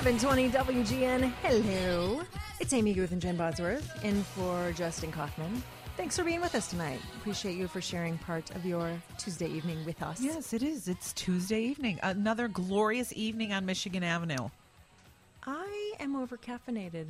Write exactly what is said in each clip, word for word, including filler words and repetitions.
seven twenty W G N. Hello. It's Amy Guth and Jen Bosworth in for Justin Kaufman. Thanks for being with us tonight. Appreciate you for sharing part of your Tuesday evening with us. Yes, it is. It's Tuesday evening. Another glorious evening on Michigan Avenue. I am over-caffeinated.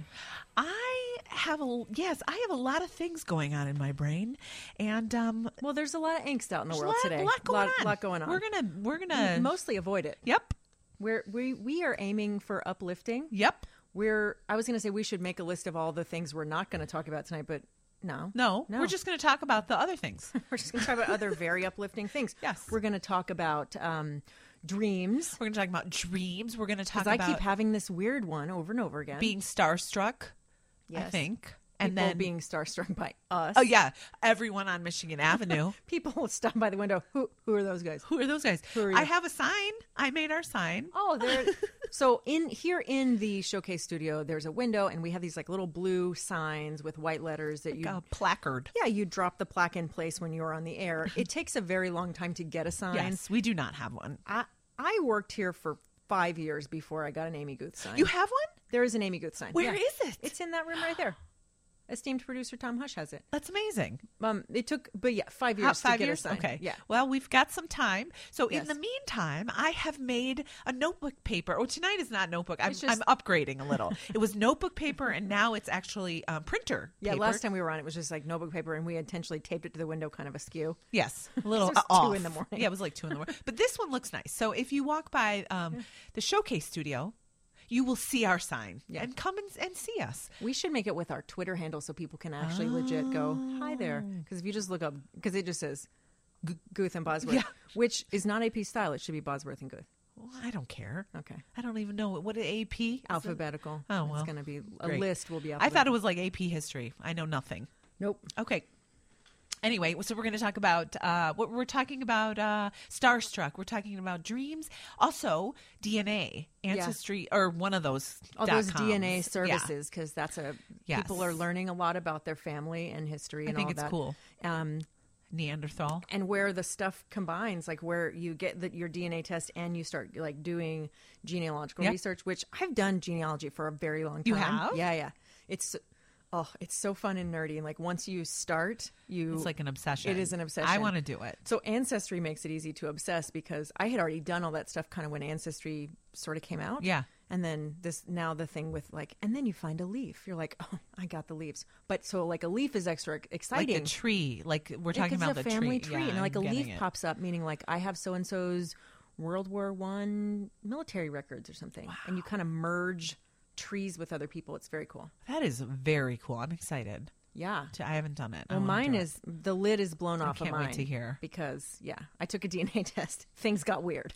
I have a yes, I have a lot of things going on in my brain, and um, well, there's a lot of angst out in the there's world a lot, today. A lot going lot, on. lot going on. We're gonna we're gonna mostly avoid it. Yep. We're we we are aiming for uplifting. Yep. We're. I was going to say we should make a list of all the things we're not going to talk about tonight, but no, no, no. We're just going to talk about the other things. We're just going to talk about other very uplifting things. Yes. We're going to talk about um, dreams. We're going to talk about dreams. We're going to talk Because about I keep having this weird one over and over again. being starstruck. Yes. I think. And And People then being starstruck by us. oh yeah, everyone on Michigan Avenue. People stop by the window. Who who are those guys? Who are those guys? Who are you? I have a sign. I made our sign. Oh, they're so in here in the showcase studio. There's a window, and we have these like little blue signs with white letters that Like you a placard. yeah you drop the plaque in place when you're on the air. It takes a very long time to get a sign. Yes, we do not have one. I I worked here for five years before I got an Amy Guth sign. You have one? There is an Amy Guth sign. Where Yeah. is it? It's in that room right there. Esteemed producer Tom Hush has it. That's amazing. Um, it took, but yeah, five How- years five to get years? a sign. Okay. Yeah. Well, we've got some time. So Yes. in the meantime, I have made a notebook paper. Oh, tonight is not notebook. I'm, It's just- I'm upgrading a little. It was notebook paper, and now it's actually um, printer Yeah, paper. last time we were on, it was just like notebook paper, and we intentionally taped it to the window, kind of askew. Yes, a little It was uh, two off. in the morning. Yeah, it was like two in the morning. But this one looks nice. So if you walk by um, the showcase studio, you will see our sign Yeah. and come and, and see us. We should make it with our Twitter handle so people can actually legit go, hi there. Because if you just look up, because it just says G- Guth and Bosworth, Yeah. which is not A P style. It should be Bosworth and Guth. Well, I don't care. Okay. I don't even know what an A P is. Alphabetical. Oh, It's well. going to be, a Great. list will be I alphabetical. thought it was like A P history. I know nothing. Nope. Okay. Anyway, so we're going to talk about uh, what we're talking about uh, Starstruck. We're talking about dreams. Also, D N A, Ancestry, or one of those. All dot those coms. D N A Yeah. services, because that's a Yes. people are learning a lot about their family and history I and think all it's that. cool. Um, Neanderthal. and where the stuff combines, like where you get the, your D N A test and you start like doing genealogical Yep. research, which I've done genealogy for a very long time. You have? Yeah, yeah. It's oh, it's so fun and nerdy. And like once you start, you It's like an obsession. It is an obsession. I want to do it. So Ancestry makes it easy to obsess because I had already done all that stuff kind of when Ancestry sort of came out. Yeah. And then this now the thing with like, and then you find a leaf. You're like, oh, I got the leaves. But so like a leaf is extra exciting. Like a tree. Like we're It talking gives about a the family tree. tree, Yeah, and like I'm a leaf getting it. pops up, meaning like I have so and so's World War One military records or something, and you kind of merge trees with other people. It's very cool. That is very cool. I'm excited. Yeah. To, I haven't done it. I Well, wanna mine do it. is the lid is blown off can't of wait mine to hear. because yeah, I took a D N A test. Things got weird,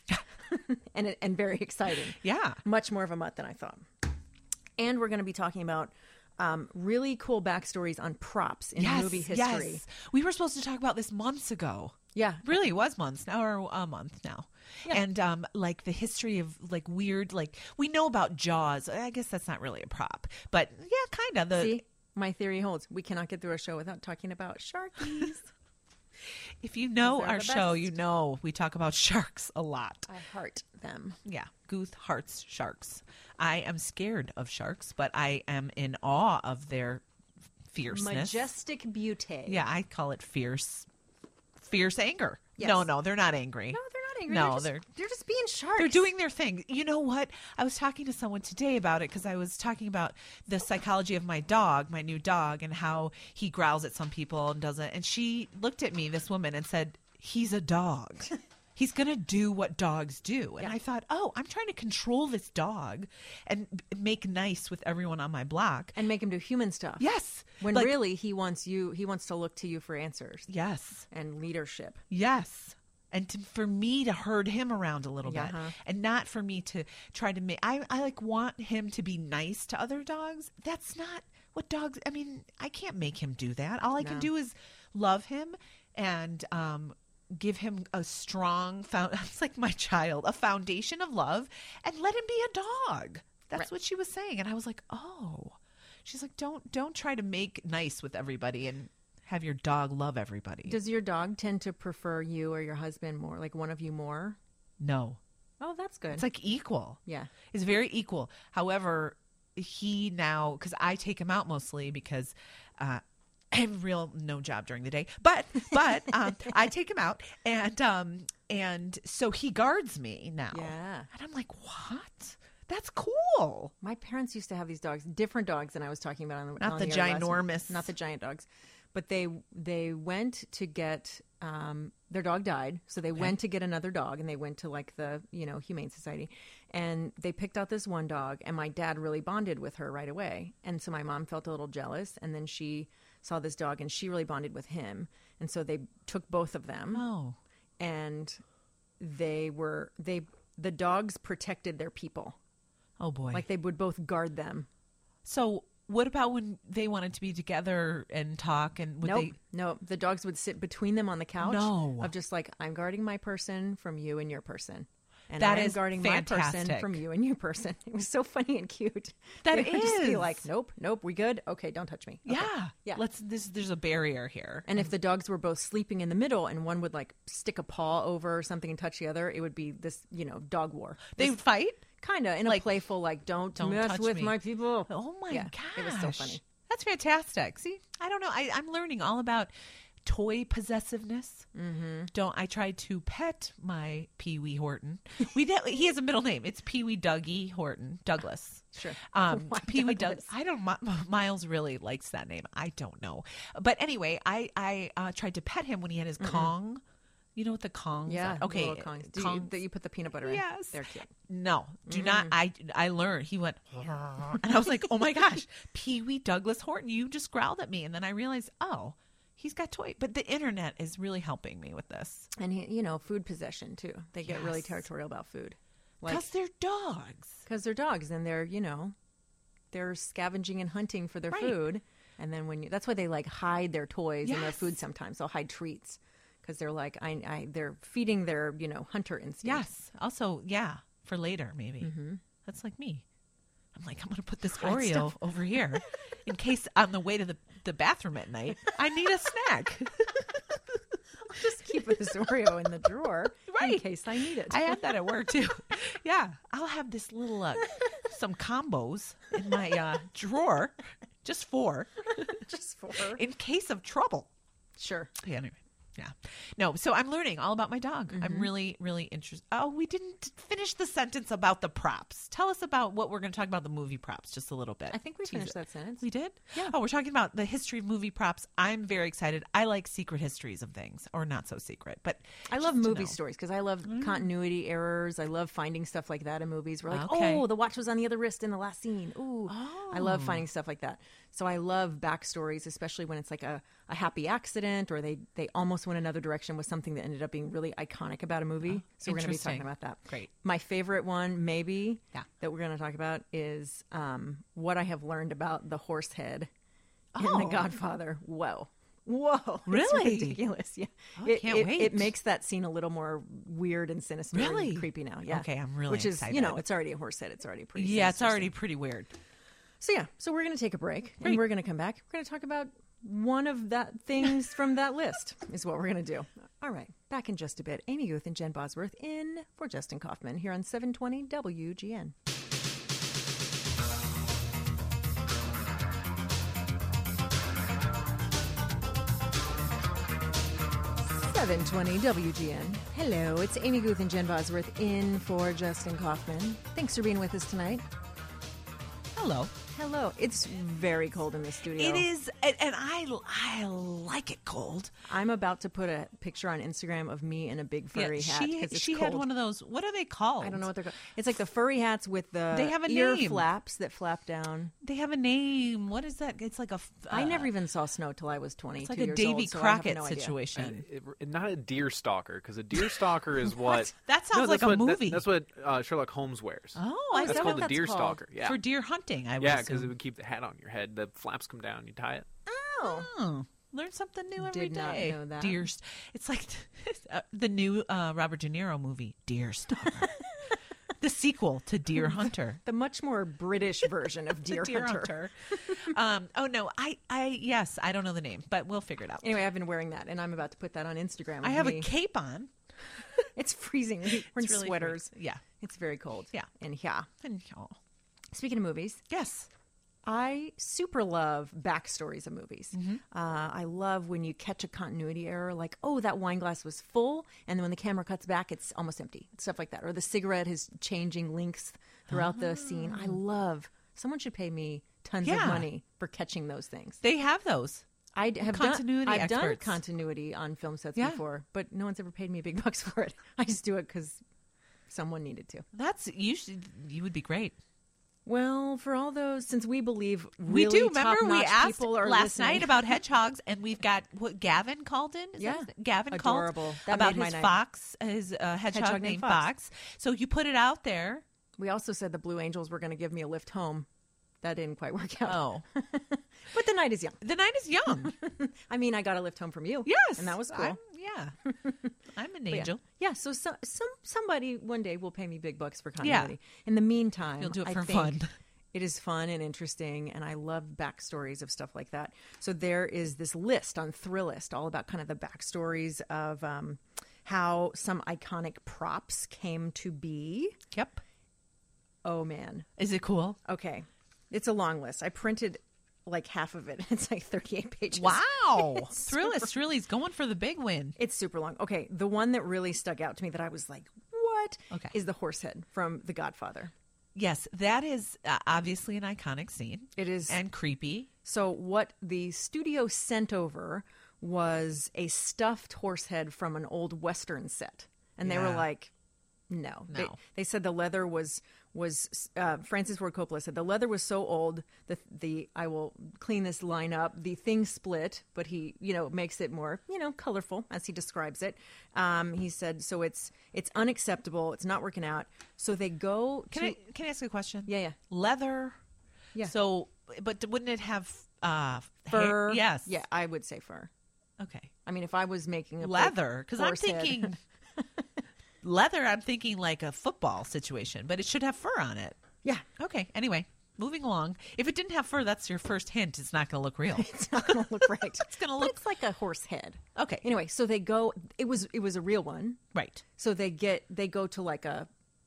and it, and very exciting. Yeah. Much more of a mutt than I thought. And we're going to be talking about um, really cool backstories on props in Yes, movie history. Yes. We were supposed to talk about this months ago. Yeah. Really, it was months now or a month now. Yeah. And um, like the history of like weird, like we know about Jaws. I guess that's not really a prop, but yeah, kind of. The See, my theory holds. We cannot get through a show without talking about sharkies. if you know They're our the show, best. you know we talk about sharks a lot. I heart them. Yeah, Guth hearts sharks. I am scared of sharks, but I am in awe of their fierceness. Majestic beauty. Yeah, I call it fierce, fierce anger. Yes. No, no, they're not angry. No, they're not angry. No, they're just, they're they're just being sharks. They're doing their thing. You know what? I was talking to someone today about it because I was talking about the psychology of my dog, my new dog, and how he growls at some people and doesn't. And she looked at me, this woman, and said, "He's a dog. He's going to do what dogs do." And Yeah. I thought, oh, I'm trying to control this dog and b- make nice with everyone on my block. and make him do human stuff. Yes. When Like- really he wants you. He wants to look to you for answers Yes. and leadership. Yes. And to, for me to herd him around a little Yeah, bit, huh? and not for me to try to make. I, I like want him to be nice to other dogs. That's not what dogs. I mean, I can't make him do that. All I can No. do is love him and um, give him a strong. Found, it's like my child, a foundation of love, and let him be a dog. That's Right. what she was saying, and I was like, oh. She's like, don't don't try to make nice with everybody and have your dog love everybody. Does your dog tend to prefer you or your husband more, like one of you more? No. Oh, that's good. It's like equal. Yeah. It's very equal. However, he now, because I take him out mostly because uh, I have real no job during the day, but but um, I take him out, and um, and so he guards me now. Yeah. And I'm like, what? That's cool. My parents used to have these dogs, different dogs than I was talking about on the Not on the air last week. ginormous. Not the giant dogs, but they they went to get um, their dog died, so they Okay. went to get another dog, and they went to like the you know Humane Society, and they picked out this one dog, and my dad really bonded with her right away, and so my mom felt a little jealous, and then she saw this dog, and she really bonded with him, and so they took both of them, Oh, and they were they the dogs protected their people. oh boy. Like they would both guard them. So what about when they wanted to be together and talk? And would Nope. they? No, the dogs would sit between them on the couch. No. Of just like, I'm guarding my person from you and your person. And That I'm is guarding my person fantastic. from you and your person. It was so funny and cute. That They would just be is. like, nope, nope, we good? Okay, don't touch me. Okay. Yeah. Yeah. Let's. This. There's a barrier here. And if the dogs were both sleeping in the middle and one would like stick a paw over or something and touch the other, it would be this, you know, dog war. They would fight. Kind of in like, a playful, like, don't, don't mess touch with me. my people. Oh my Yeah, gosh. it was so funny. That's fantastic. See, I don't know. I, I'm learning all about toy possessiveness. Mm-hmm. Don't I tried to pet my Pee Wee Horton. We did, he has a middle name. It's Pee Wee Dougie Horton Douglas. Sure. Um, Why Pee Wee Douglas? Doug. I don't. Mi- Miles really likes that name. I don't know, but anyway, I I uh, tried to pet him when he had his Kong. You know what the Kongs Yeah. are? the Okay. little Kongs. Do you, Kongs. that you put the peanut butter in. Yes. They're cute. No, do not. Mm. I I learned. He went, and I was like, oh my gosh, Pee Wee Douglas Horton, you just growled at me, and then I realized, oh, he's got toy. But the internet is really helping me with this And, he, you know, food possession, too. They get really Yes. territorial about food. Like, because they're dogs. because they're dogs and they're, you know, they're scavenging and hunting for their Right. food. And then when you, that's why they like hide their toys in their Yes. food sometimes. They'll hide treats because they're like, I, I, they're feeding their, you know, hunter instinct. Yes. Also, yeah, for later maybe. Mm-hmm. That's like me. I'm like, I'm going to put this Hide Oreo stuff. over here in case on the way to the, the bathroom at night I need a snack. Just keep this Oreo in the drawer in Right. case I need it. I have that at work too. Yeah, I'll have this little uh, some combos in my uh, drawer, just for Just for. in case of trouble. Sure. Yeah, anyway. Yeah. No, so I'm learning all about my dog. I'm Mm-hmm. really, really interested. Oh, we didn't finish the sentence about the props. Tell us about what we're going to talk about the movie props just a little bit. I think we Tease finished it. that sentence. We did? Yeah. Oh, we're talking about the history of movie props. I'm very excited. I like secret histories of things, or not so secret, but I love just to movie know. Mm. stories because I love continuity errors. I love finding stuff like that in movies. We're like, Okay. oh, the watch was on the other wrist in the last scene. Ooh, I love Oh. finding stuff like that. So I love backstories, especially when it's like a, a happy accident or they, they almost went another direction with something that ended up being really iconic about a movie. so we're going to be talking interesting. about that. Great. My favorite one, maybe, Yeah. that we're going to talk about is um, what I have learned about the horse head in Oh. The Godfather. Whoa. Whoa. It's Really? ridiculous. Yeah. Oh, I it, can't it, wait. it makes that scene a little more weird and sinister Really? and creepy now. Yeah. Okay, I'm really Which is, excited. you know, it's already a horse head. It's already pretty yeah, it's sinister already scene. pretty weird. So, yeah. So we're going to take a break Great. and we're going to come back. We're going to talk about one of that things from that list is what we're going to do. All right. Back in just a bit. Amy Guth and Jen Bosworth in for Justin Kaufman here on seven twenty W G N. seven twenty W G N. Hello, it's Amy Guth and Jen Bosworth in for Justin Kaufman. Thanks for being with us tonight. Hello. Hello. It's very cold in the studio. It is, and, and I, I like it cold. I'm about to put a picture on Instagram of me in a big furry yeah, hat she because it's she cold. had one of those. What are they called? I don't know what they're called. It's like the furry hats with the They have a ear name. flaps that flap down. They have a name. What is that? It's like a. f- I uh, never even saw snow till I was twenty-two It's like a years Davy old, so I have Crockett no idea. situation. It- it- not a deer stalker, because a deer stalker is what. That sounds No, like that's a what- that- movie. that's what uh, Sherlock Holmes wears. Oh, I Is that's that called what a deer that's called? stalker. Yeah, for deer hunting. I would yeah, because assume. it would keep the hat on your head. The flaps come down. You tie it. Oh. Oh, learn something new every Did not day. know that. Deer. St- It's like uh, the new uh, Robert De Niro movie, Deer Stalker. The sequel to Deer Hunter. The much more British version of Deer, Deer Hunter. Hunter. um, oh no, I, I, yes, I don't know the name, but we'll figure it out. Anyway, I've been wearing that, and I'm about to put that on Instagram. I of have me. a cape on. It's freezing. We're in It's really sweaters. freezing. Yeah. It's very cold. Yeah. And yeah. And, oh, Speaking of movies, yes. I super love backstories of movies. Mm-hmm. Uh, I love when you catch a continuity error, like, oh, that wine glass was full, and then when the camera cuts back, it's almost empty. Stuff like that. Or the cigarette is changing lengths throughout the scene. I love. Someone should pay me tons Yeah. of money for catching those things. They have those. I have Continuity done, I've done experts. continuity on film sets Yeah. before, but no one's ever paid me big bucks for it. I just do it because someone needed to. That's you should. You would be great. Well, for all those, since we believe We really do. Remember, we top-notch asked people are last listening. night about hedgehogs, and we've got what Gavin called in. Is Yeah. that his- Gavin Adorable. called That about made my his night. fox, his uh, hedgehog, Hedgehog named named Fox. Fox. So you put it out there. We also said the Blue Angels were going to give me a lift home. That didn't quite work out. Oh, But the night is young. the night is young. I mean, I got a lift home from you. Yes, And that was cool. I'm, yeah, I'm an But yeah. angel. Yeah, so, so some somebody one day will pay me big bucks for Yeah. continuity. In the meantime, You'll do it I for think fun. It is fun and interesting, and I love backstories of stuff like that. So there is this list on Thrillist all about kind of the backstories of um, how some iconic props came to be. Yep. Oh, man. Is it cool? Okay. It's a long list. I printed like half of it. It's like thirty-eight pages. Wow, It's Thrillist really is going for the big win. It's super long. Okay, the one that really stuck out to me that I was like, what? Okay. Is the horse head from The Godfather. Yes, that is uh, obviously an iconic scene. It is. And creepy. So what the studio sent over was a stuffed horse head from an old Western set. And they were Yeah. like, no. They, No. they said the leather was, was uh, Francis Ford Coppola said the leather was so old that the, I will clean this line up, the thing split, but he, you know, makes it more, you know, colorful as he describes it. Um, he said, so it's, it's unacceptable. It's not working out. So they go Can to, I can I ask you a question? yeah, yeah. Leather. Yeah. So, but wouldn't it have uh, Fur. hair? Yes. Yeah, I would say fur. Okay. I mean, if I was making a big Leather, because I'm horse head- thinking leather. I'm thinking like a football situation, but it should have fur on it. yeah, Okay. Anyway, moving along. If it didn't have fur, that's your first hint. It's not going to look real. it's not going to look right. It's going to But look it's like a horse head. okay. Anyway, so they go. It was it was a real one. Right. So they get they go to like a,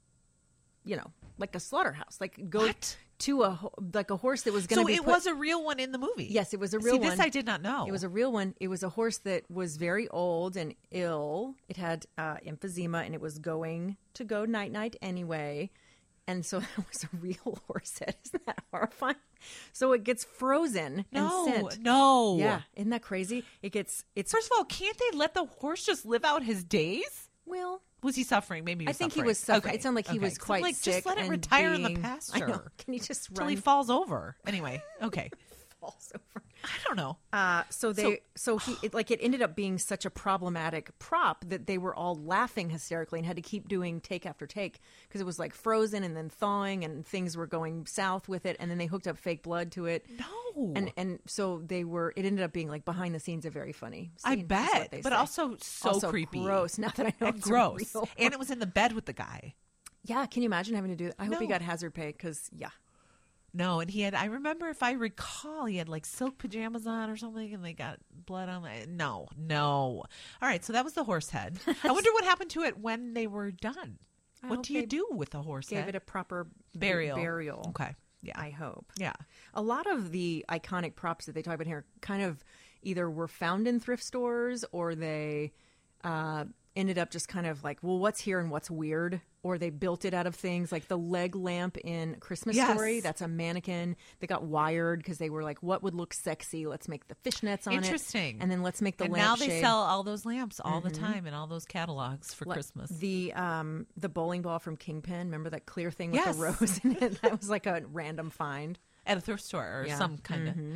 you know, like a slaughterhouse. Like go What? to a ho- like a horse that was going So to be. it put- was a real one in the movie. Yes, it was a real See, one. this I did not know. It was a real one. It was a horse that was very old and ill. It had uh, emphysema, and it was going to go night night anyway. And so that was a real horse head. Isn't that horrifying? So it gets frozen no, and sent. no. Yeah, isn't that crazy? It gets it's First of all, can't they let the horse just live out his days? well. Was he suffering? Maybe he I was think suffering. he was suffering. Okay. It sounded like he Okay. was 'Cause I'm quite like, sick. Just let it and retire in the being- pasture I know. Can you just until run? he falls over. Anyway, okay. falls over. I don't know. Uh, so they, so, he, it, like, it ended up being such a problematic prop that they were all laughing hysterically and had to keep doing take after take because it was like frozen and then thawing and things were going south with it, and then they hooked up fake blood to it. No. And and so they were. It ended up being like behind the scenes a very funny. I scene, is what bet, they but say. also so Also creepy, gross. Now that I know and it's a gross, real and it was in the bed with the guy. Yeah, can you imagine having to do that? I hope he No. got hazard pay because yeah. No, and he had. I remember, if I recall, he had like silk pajamas on or something, and they got blood on. My, no, no. All right, so that was the horse head. I wonder what happened to it when they were done. I What hope do you they do with the horse Gave head? it a proper burial. Burial. Okay. Yeah. I hope. yeah. A lot of the iconic props that they talk about here kind of either were found in thrift stores or they uh, ended up just kind of like, well, what's here and what's weird? Or they built it out of things like the leg lamp in Christmas Yes. Story. That's a mannequin that got wired because they were like, what would look sexy? Let's make the fishnets on it. Interesting. And then let's make the And lamp now they shade. sell all those lamps all the time in all those catalogs for Like, Christmas. The um the bowling ball from Kingpin. Remember that clear thing with Yes. the rose in it? That was like a random find. At a thrift store or Yeah. some kind of.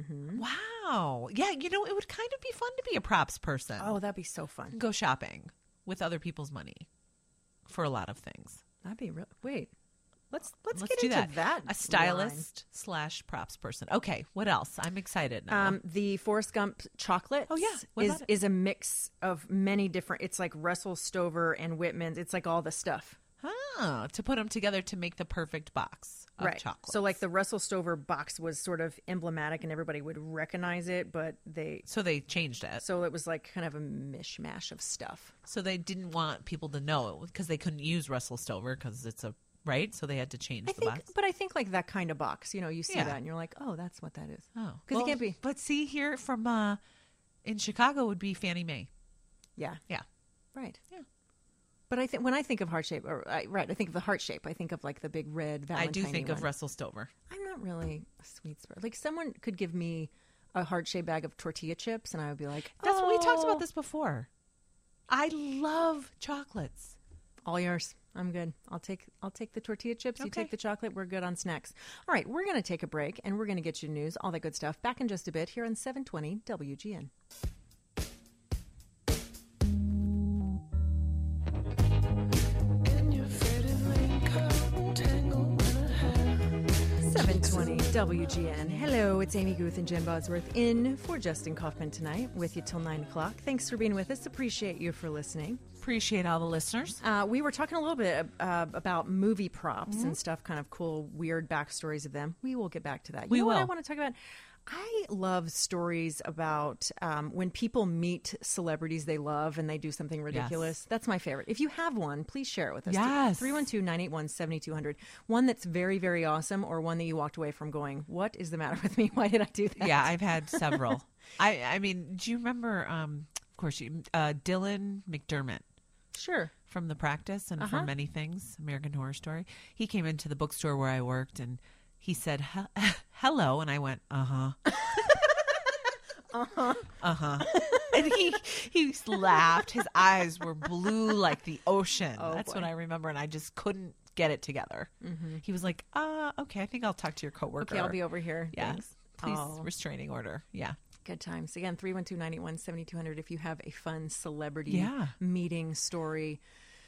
Wow. Yeah, you know, it would kind of be fun to be a props person. Oh, that'd be so fun. Go shopping with other people's money for a lot of things. That'd be real. Wait, let's let's, Let's get do into that. that. A stylist slash props person. Okay, what else? I'm excited now. line. Um, the Forrest Gump chocolate. Oh, yeah. What is about it? is a mix of many different. It's like Russell Stover and Whitman's. It's like all the stuff. Ah, to put them together to make the perfect box of Right. chocolate. So like the Russell Stover box was sort of emblematic and everybody would recognize it, but they So they changed it. so it was like kind of a mishmash of stuff. So they didn't want people to know because they couldn't use Russell Stover because it's a right. So they had to change I the think, box. but I think like that kind of box, you know, you see Yeah. that and you're like, oh, that's what that is. Oh, because it can't be. But see here from uh, in Chicago would be Fannie Mae. Yeah. Yeah. Right. Yeah. But I think when I think of heart shape, or I, right, I think of the heart shape. I think of like the big red Valentine. I do think of one. Russell Stover. I'm not really a sweet spread. Like someone could give me a heart shaped bag of tortilla chips, and I would be like, That's what we talked "Oh, about this before. I love chocolates. All yours. I'm good. I'll take I'll take the tortilla chips. You Okay. take the chocolate. We're good on snacks. All right, we're going to take a break, and we're going to get you news, all that good stuff. Back in just a bit here on seven twenty W G N. seven twenty W G N. Hello, it's Amy Guth and Jen Bosworth in for Justin Kaufman tonight with you till nine o'clock. Thanks for being with us. Appreciate you for listening. Appreciate all the listeners. Uh, we were talking a little bit uh, about movie props and stuff, kind of cool, weird backstories of them. We will get back to that. You We know what I will. want to talk about? I love stories about um, when people meet celebrities they love and they do something ridiculous. That's my favorite. If you have one, please share it with us. Yes. three one two, nine eight one, seven two zero zero. One that's very, very awesome or one that you walked away from going, what is the matter with me? Why did I do that? Yeah, I've had several. I I mean, do you remember? Um, of course, you, uh, Dylan McDermott. Sure. From The Practice and Uh-huh. from many things, American Horror Story. He came into the bookstore where I worked and he said, "He- hello. And I went, uh-huh. Uh-huh. Uh-huh. And he he laughed. His eyes were blue like the ocean. Oh, That's boy. what I remember. And I just couldn't get it together. Mm-hmm. He was like, uh, okay, I think I'll talk to your coworker. Okay, I'll be over here. Yeah. Thanks. Please, Oh. restraining order. Yeah. Good times. Again, three one two, nine eight one, seven two zero zero if you have a fun celebrity Yeah. meeting story.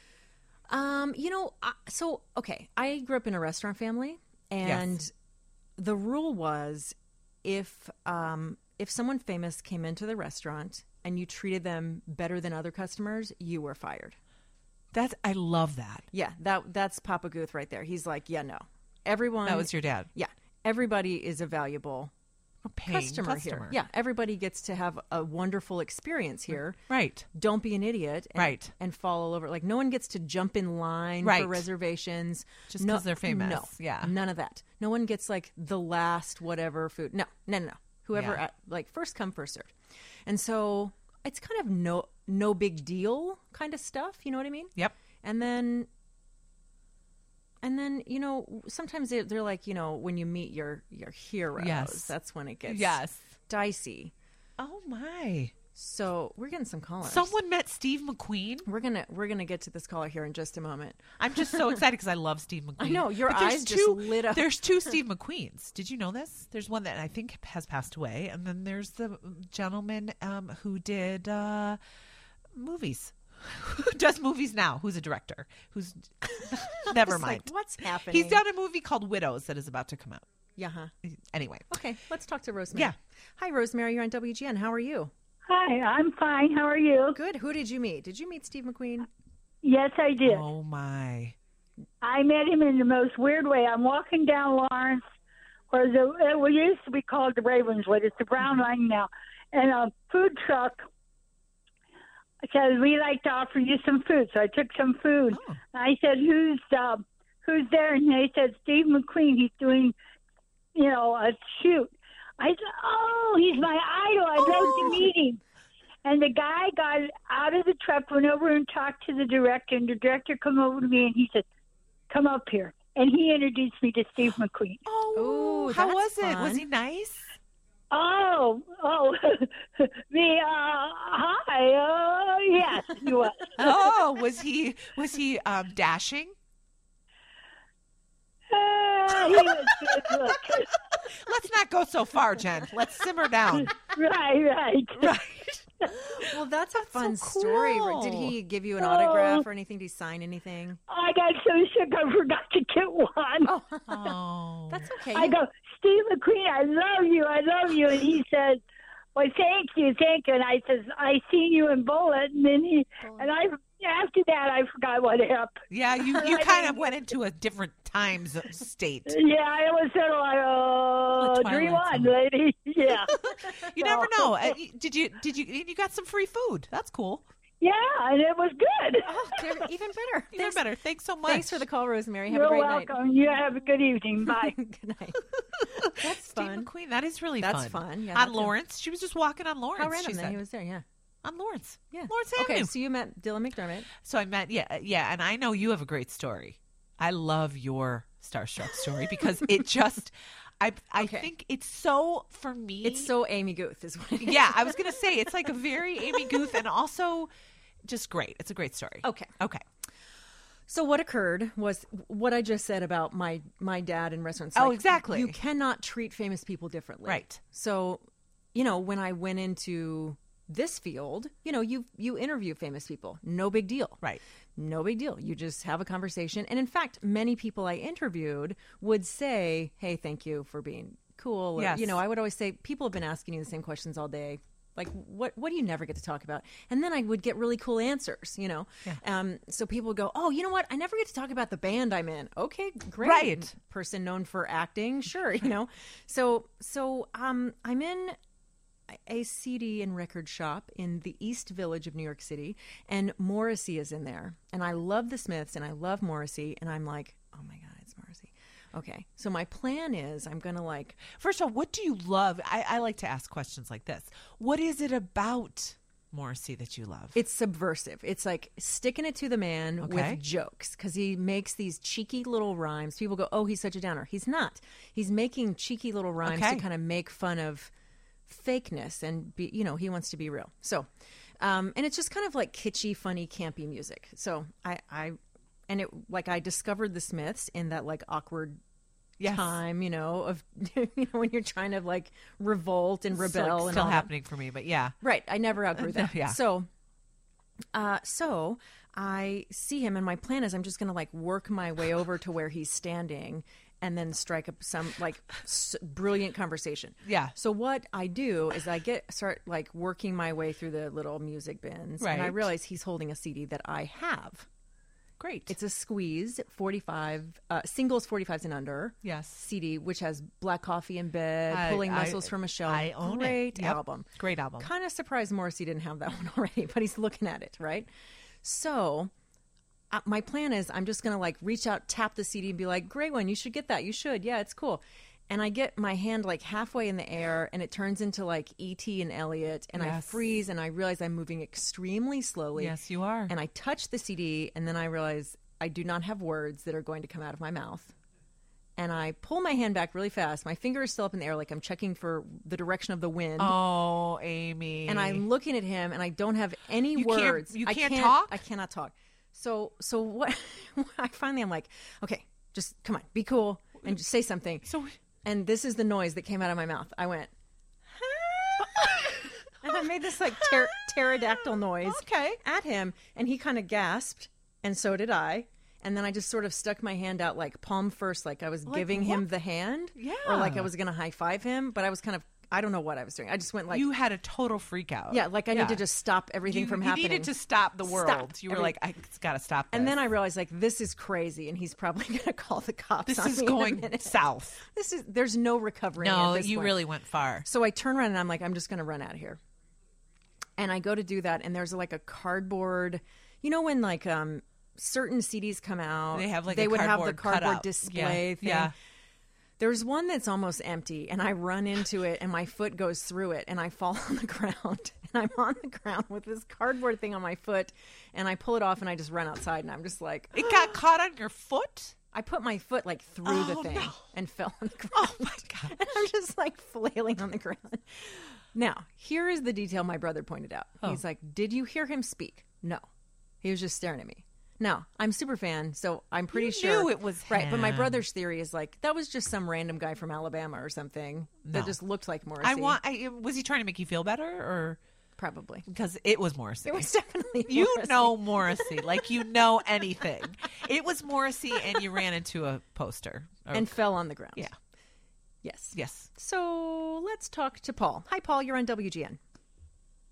Um, you know, I- so, okay, I grew up in a restaurant family, and Yes. the rule was if um, if someone famous came into the restaurant and you treated them better than other customers, you were fired. That's I love that. Yeah, that that's Papa Guth right there. He's like, yeah, no. Everyone. That was your dad. Yeah, everybody is a valuable A paying customer, customer. here. Yeah, everybody gets to have a wonderful experience here. Right. Don't be an idiot and, Right. and fall all over. Like, no one gets to jump in line Right. for reservations. Just No- 'cause they're famous. No. Yeah. None of that. No one gets, like, the last whatever food. No, no, no, no. Whoever, Yeah. at, like, first come, first served. And so it's kind of no no big deal kind of stuff. You know what I mean? Yep. And then... And then, you know, sometimes they're, they're like, you know, when you meet your, your heroes, Yes. that's when it gets Yes. dicey. Oh my. So we're getting some callers. Someone met Steve McQueen. We're gonna we're gonna get to this caller here in just a moment. I'm just so excited because I love Steve McQueen. I know, your But there's eyes just two, lit up. There's two Steve McQueens. Did you know this? There's one that I think has passed away, and then there's the gentleman um, who did uh, movies. Who does movies now? Who's a director? Who's never It's mind. like, what's happening? He's done a movie called Widows that is about to come out. Yeah. Huh. Anyway, Okay, let's talk to Rosemary. Yeah. Hi, Rosemary. You're on W G N. How are you? Hi, I'm fine. How are you? Good. Who did you meet? Did you meet Steve McQueen? Yes, I did. oh my, I met him in the most weird way. I'm walking down Lawrence, where the it used to be called the Ravenswood. It's the Brown Line now, and a food truck said, "We like to offer you some food." So I took some food. Oh. I said, "Who's uh, who's there?" And they said, "Steve McQueen. He's doing, you know, a shoot." I said, "Oh, he's my idol. I'd love to meet him." And the guy got out of the truck, went over and talked to the director, and the director come over to me and he said, "Come up here." And he introduced me to Steve McQueen. oh, Ooh, how that's was it? fun. Was he nice? Oh, oh, the, uh, hi, uh, yes, he was. Oh, was he was he um, dashing? Uh, he was good looking. Let's not go so far, Jen. Let's simmer down. Right, right. Right. Well, that's a fun so story. cool. Did he give you an Oh. autograph or anything? Did he sign anything? I got so sick I forgot to get one. Oh, Oh, that's okay. I go, "Steve McQueen, I love you, I love you." And he says, "Well, thank you, thank you." And I says, "I seen you in Bullet." And then he, and I after that, I forgot what happened. Yeah, you, you kind of went into a different time z- state. Yeah, it was sort of like, oh, Like dream Twilight on, Zone. lady. Yeah. You never know. Uh, Did you? Did you? You got some free food. That's cool. Yeah, and it was good. Oh, they're even better. Even Thanks, better. Thanks so much. thanks for the call, Rosemary. Have You're a great welcome. You have a good evening. Bye. night. Good night. That's Steve fun. McQueen. That is really That's fun. fun. Yeah, on that's a- Lawrence. She was just walking on Lawrence. How random she that said. he was there. Yeah. On Lawrence. Yeah. Lawrence Okay, Avenue. so you met Dylan McDermott. So I met, yeah, yeah, and I know you have a great story. I love your starstruck story because it just, I, I Okay. think it's so for me. It's so Amy Guth, is what it is. yeah. I was gonna say it's like a very Amy Guth, and also just great. It's a great story. Okay. Okay. So what occurred was what I just said about my my dad in restaurants. Oh, Like, exactly. You cannot treat famous people differently. Right. So, you know, when I went into this field, you know, you you interview famous people. No big deal. Right. No big deal. You just have a conversation. And in fact, many people I interviewed would say, "Hey, thank you for being cool." Or, Yes. You know, I would always say, people have been asking you the same questions all day. Like, what what do you never get to talk about? And then I would get really cool answers, you know. Yeah. Um, so people would go, "Oh, you know what? I never get to talk about the band I'm in." Okay, great. Right. Person known for acting, sure, you know. So so um, I'm in a C D and record shop in the East Village of New York City, and Morrissey is in there. And I love the Smiths, and I love Morrissey, and I'm like, oh my God, it's Morrissey. Okay, so my plan is I'm going to like... First of all, what do you love? I, I like to ask questions like this. What is it about Morrissey that you love? It's subversive. It's like sticking it to the man Okay. with jokes, because he makes these cheeky little rhymes. People go, oh, he's such a downer. He's not. He's making cheeky little rhymes Okay. to kind of make fun of fakeness, and be, you know, he wants to be real. So, um, and it's just kind of like kitschy, funny, campy music. So I, I, and it, like I discovered the Smiths in that like awkward Yes. time, you know, of, you know, when you're trying to like revolt and It's, rebel like, and still all that. happening for me, but yeah. Right. I never outgrew that. Yeah. So, uh, so I see him, and my plan is I'm just going to like work my way over to where he's standing, and then strike up some like s- brilliant conversation. Yeah. So what I do is I get start like working my way through the little music bins, and I Right. realize he's holding a C D that I have. Great. It's a Squeeze forty-five uh, singles forty-fives and under. Yes. C D, which has Black Coffee in Bed, I- Pulling I- Muscles from a Shelf. I own it. Great Yep. album. Great album. Kind of surprised Morrissey didn't have that one already, but he's looking at it, right? So uh, my plan is I'm just going to like reach out, tap the C D and be like, great one. You should get that. You should. Yeah, it's cool. And I get my hand like halfway in the air, and it turns into like E T and Elliot, and I Yes. freeze, and I realize I'm moving extremely slowly. Yes, you are. And I touch the C D, and then I realize I do not have words that are going to come out of my mouth. And I pull my hand back really fast. My finger is still up in the air, like I'm checking for the direction of the wind. Oh, Amy. And I'm looking at him, and I don't have any You can't- words. you I can't can't talk? I cannot talk. So, so what? I finally, I'm like, okay, just come on, be cool, and just say something. So, And this is the noise that came out of my mouth. I went, and I made this like pter- pterodactyl noise okay. at him, and he kind of gasped, and so did I. And then I just sort of stuck my hand out, like palm first, like I was Like giving him what? the hand, Yeah. or like I was going to high five him, but I was kind of, I don't know what I was doing. I just went like, You had a total freak out. yeah, like I Yeah. need to just stop everything you, from you happening. needed to stop the world. Stop You were every- like, I got to stop this. And then I realized, like, this is crazy, and he's probably going to call the cops. This on is me in a going minute. south. This is there's no recovering. No, at this you point. really went far. So I turn around and I'm like, I'm just going to run out of here. And I go to do that, and there's like a cardboard. You know when like um certain C Ds come out, They have, like, they a would have the cardboard cardboard cutout. display Yeah, thing. yeah. There's one that's almost empty, and I run into it, and my foot goes through it, and I fall on the ground. And I'm on the ground with this cardboard thing on my foot, and I pull it off, and I just run outside, and I'm just like, It got caught on your foot? I put my foot like through the Oh, thing no. and fell on the ground. Oh, my gosh. And I'm just like flailing on the ground. Now, here is the detail my brother pointed out. Oh. He's like, did you hear him speak? No. He was just staring at me. Now, I'm super fan, so I'm pretty You sure knew it was right. But my him. brother's theory is like that was just some random guy from Alabama or something that No. just looked like Morrissey. I want. I, was he trying to make you feel better, or probably. because it was Morrissey? It was definitely You Morrissey. know Morrissey, like you know anything. It was Morrissey, and you ran into a poster. Or- and fell on the ground. yeah, Yes. yes. So let's talk to Paul. Hi, Paul. You're on W G N.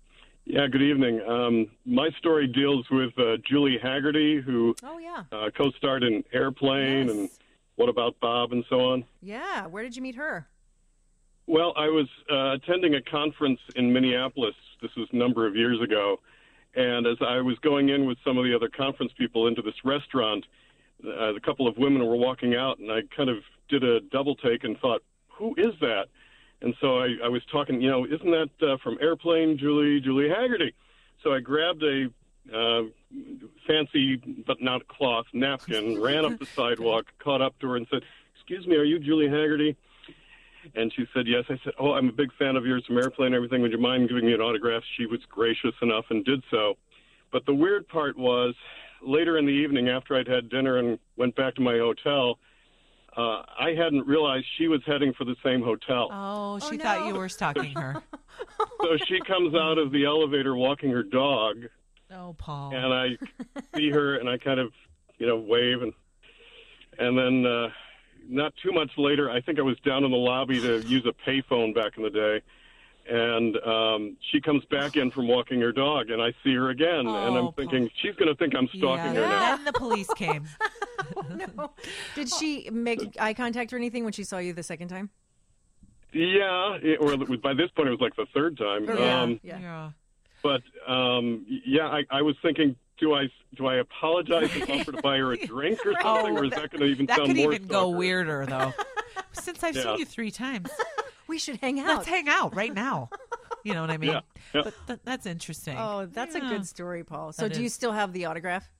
Yeah, good evening. Um, my story deals with uh, Julie Haggerty, who Oh, yeah. uh, co-starred in Airplane Yes. and What About Bob and so on. Yeah. Where did you meet her? Well, I was uh, attending a conference in Minneapolis. This was a number of years ago. And as I was going in with some of the other conference people into this restaurant, uh, a couple of women were walking out, and I kind of did a double take and thought, who is that? And so I, I was talking, you know, isn't that uh, from Airplane, Julie, Julie Haggerty? So I grabbed a uh, fancy, but not cloth, napkin, ran up the sidewalk, caught up to her and said, excuse me, are you Julie Haggerty? And she said, yes. I said, oh, I'm a big fan of yours from Airplane and everything. Would you mind giving me an autograph? She was gracious enough and did so. But the weird part was later in the evening after I'd had dinner and went back to my hotel, uh, I hadn't realized she was heading for the same hotel. Oh, she no. thought you were stalking her. So she comes out of the elevator walking her dog, Oh, Paul. and I see her, and I kind of, you know, wave. And, and then uh, not too much later, I think I was down in the lobby to use a payphone back in the day. And um, she comes back in from walking her dog, and I see her again. and Oh, I'm thinking, she's going to think I'm stalking yeah. her now. Then the police came. No. Did she make eye contact or anything when she saw you the second time? Yeah, it, or by this point, it was like the third time. Yeah. Um, Yeah. Yeah. But, um, yeah, I, I was thinking, do I do I apologize and offer to buy her a drink or something, or is that going to even That sound could more even go stalker? weirder, though. Since I've Yeah. seen you three times, We should hang out. let's hang out right now. You know what I mean? Yeah, yeah. But th- that's interesting. Oh, that's a Yeah. good story, Paul. So That do you is. still have the autograph?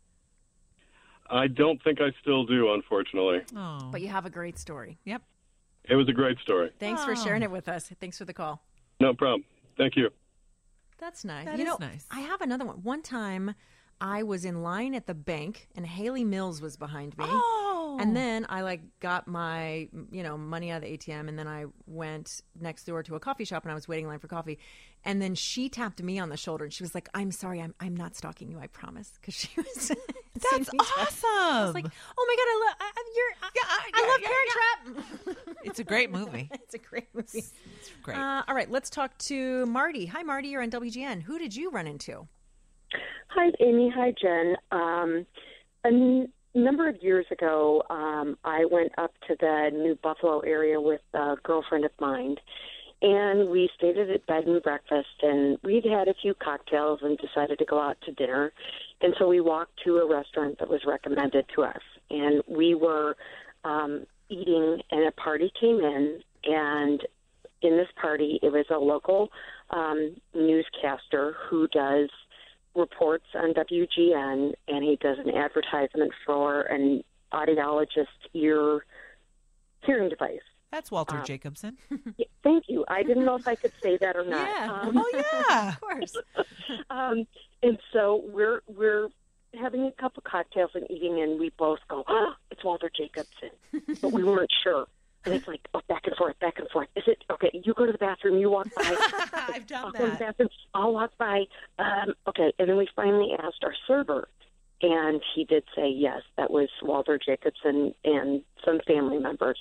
I don't think I still do, unfortunately. Oh. But you have a great story. Yep. It was a great story. Thanks for Oh. sharing it with us. Thanks for the call. No problem. Thank you. That's nice. That you is know, nice. I have another one. One time I was in line at the bank and Haley Mills was behind me. Oh. And then I like got my, you know, money out of the A T M, and then I went next door to a coffee shop and I was waiting in line for coffee. And then she tapped me on the shoulder and she was like, "I'm sorry, I'm I'm not stalking you, I promise." Because she was. That's sitting back. awesome. I was like, "Oh my god, I love I, I- you're I, Yeah, I- I yeah, love yeah, Parent Trap." It's a great movie. It's a great movie. It's great. Uh, all right, let's talk to Marty. Hi, Marty. You're on W G N. Who did you run into? Hi, Amy. Hi, Jen. Um, a n- number of years ago, um, I went up to the New Buffalo area with a girlfriend of mine, and we stayed at a bed and breakfast, and we'd had a few cocktails and decided to go out to dinner. And so we walked to a restaurant that was recommended to us, and we were um, eating, and a party came in, and in this party, it was a local um, newscaster who does reports on W G N, and he does an advertisement for an audiologist ear hearing device. That's Walter um, Jacobson. Yeah, thank you. I didn't know if I could say that or not. Yeah. Um, Oh, yeah. Of course. um, and so we're we're having a couple cocktails and eating, and we both go, "Oh, it's Walter Jacobson," but we weren't sure. And it's like, oh, back and forth, back and forth. Is it okay? You go to the bathroom. You walk by. I've done I'll go to the that. bathroom. I'll walk by. Um, okay, and then we finally asked our server, and he did say yes, that was Walter Jacobson and some family members.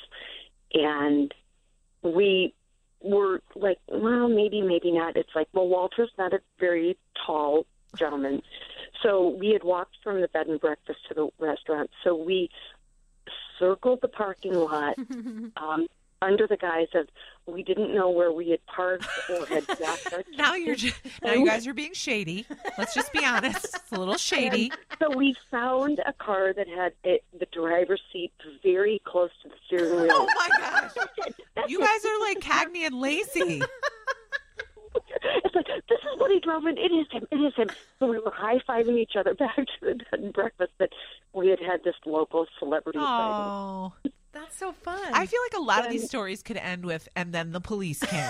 And we were like, well, maybe, maybe not. It's like, well, Walter's not a very tall gentleman. So we had walked from the bed and breakfast to the restaurant. So we circled the parking lot um, under the guise of we didn't know where we had parked or had docked our Now you're just, now you guys are being shady. Let's just be honest. It's a little shady. So we found a car that had it, the driver's seat very close to the steering wheel. Oh my gosh. You guys are like Cagney and Lacey. It's like, this is what he drove in. It is him. It is him. So we were high-fiving each other back to the bed and breakfast that we had had this local celebrity sighting. Oh. That's so fun. I feel like a lot of these stories could end with, and then the police came.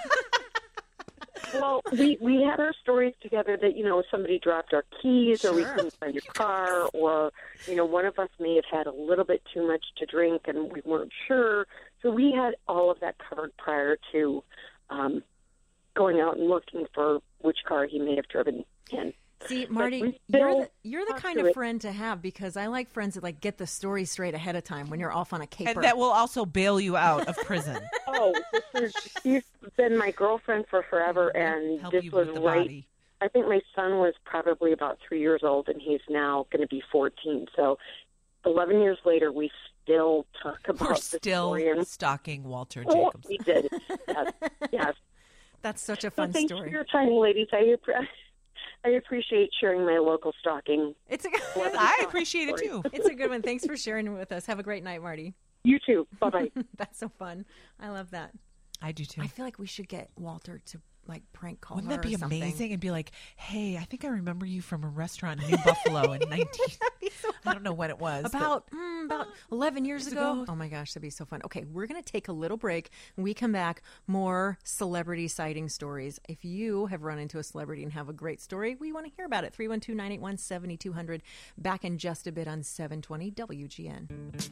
Well, we, we had our stories together that, you know, somebody dropped our keys or we Sure. couldn't find your car or, you know, one of us may have had a little bit too much to drink and we weren't sure. So we had all of that covered prior to um, going out and looking for which car he may have driven in. See, we Marty, still you're the, you're the talk kind to of it. friend to have because I like friends that like get the story straight ahead of time when you're off on a caper. And that will also bail you out of prison. Oh, this is, she's been my girlfriend for forever, and Help this you was with the right. body. I think my son was probably about three years old, and he's now going to be fourteen. So eleven years later, we still talk about We're the still story. And, stalking Walter oh, Jacobs. we did. Yes. yes. That's such a So fun thanks story. for your time, ladies. I, appre- I appreciate sharing my local stalking. It's a I appreciate it too. it's a good one. Thanks for sharing it with us. Have a great night, Marty. You too. Bye-bye. That's so fun. I love that. I do too. I feel like we should get Walter to like prank call Wouldn't her that be or something. amazing? And be like, hey, I think I remember you from a restaurant in New Buffalo in nineteen. I don't know when it was. but- About mm, about eleven years, years ago. ago. Oh my gosh, that'd be so fun. Okay, we're gonna take a little break. When we come back, more celebrity sighting stories. If you have run into a celebrity and have a great story, we want to hear about it. three one two, nine eight one, seven two zero zero. Back in just a bit on seven twenty W G N.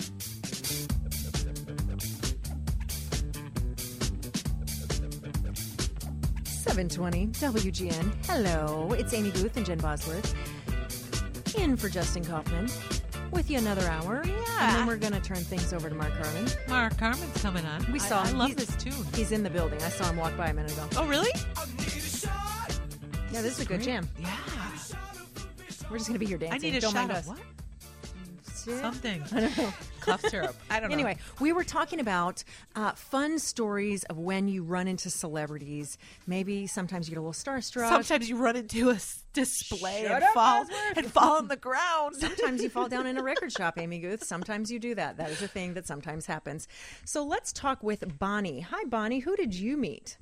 seven twenty W G N. Hello, it's Amy Booth and Jen Bosworth. In for Justin Kaufman. With you another hour. Yeah. And then we're going to turn things over to Mark Carmen. Mark Carmen's coming on. We I- saw I, him. love He's- this tune. He's in the building. I saw him walk by a minute ago. Oh, really? Yeah, this is a good Great. jam. Yeah. We're just going to be here dancing. I need a Don't shot mind of us. what? Sit. Something. I don't know. Cough syrup. I don't know. Anyway, we were talking about uh, fun stories of when you run into celebrities. Maybe sometimes you get a little starstruck. Sometimes you run into a s- display Shut and up, fall Bosworth. and fall on the ground. Sometimes you fall down in a record shop, Amy Guth. Sometimes you do that. That is a thing that sometimes happens. So let's talk with Bonnie. Hi, Bonnie. Who did you meet?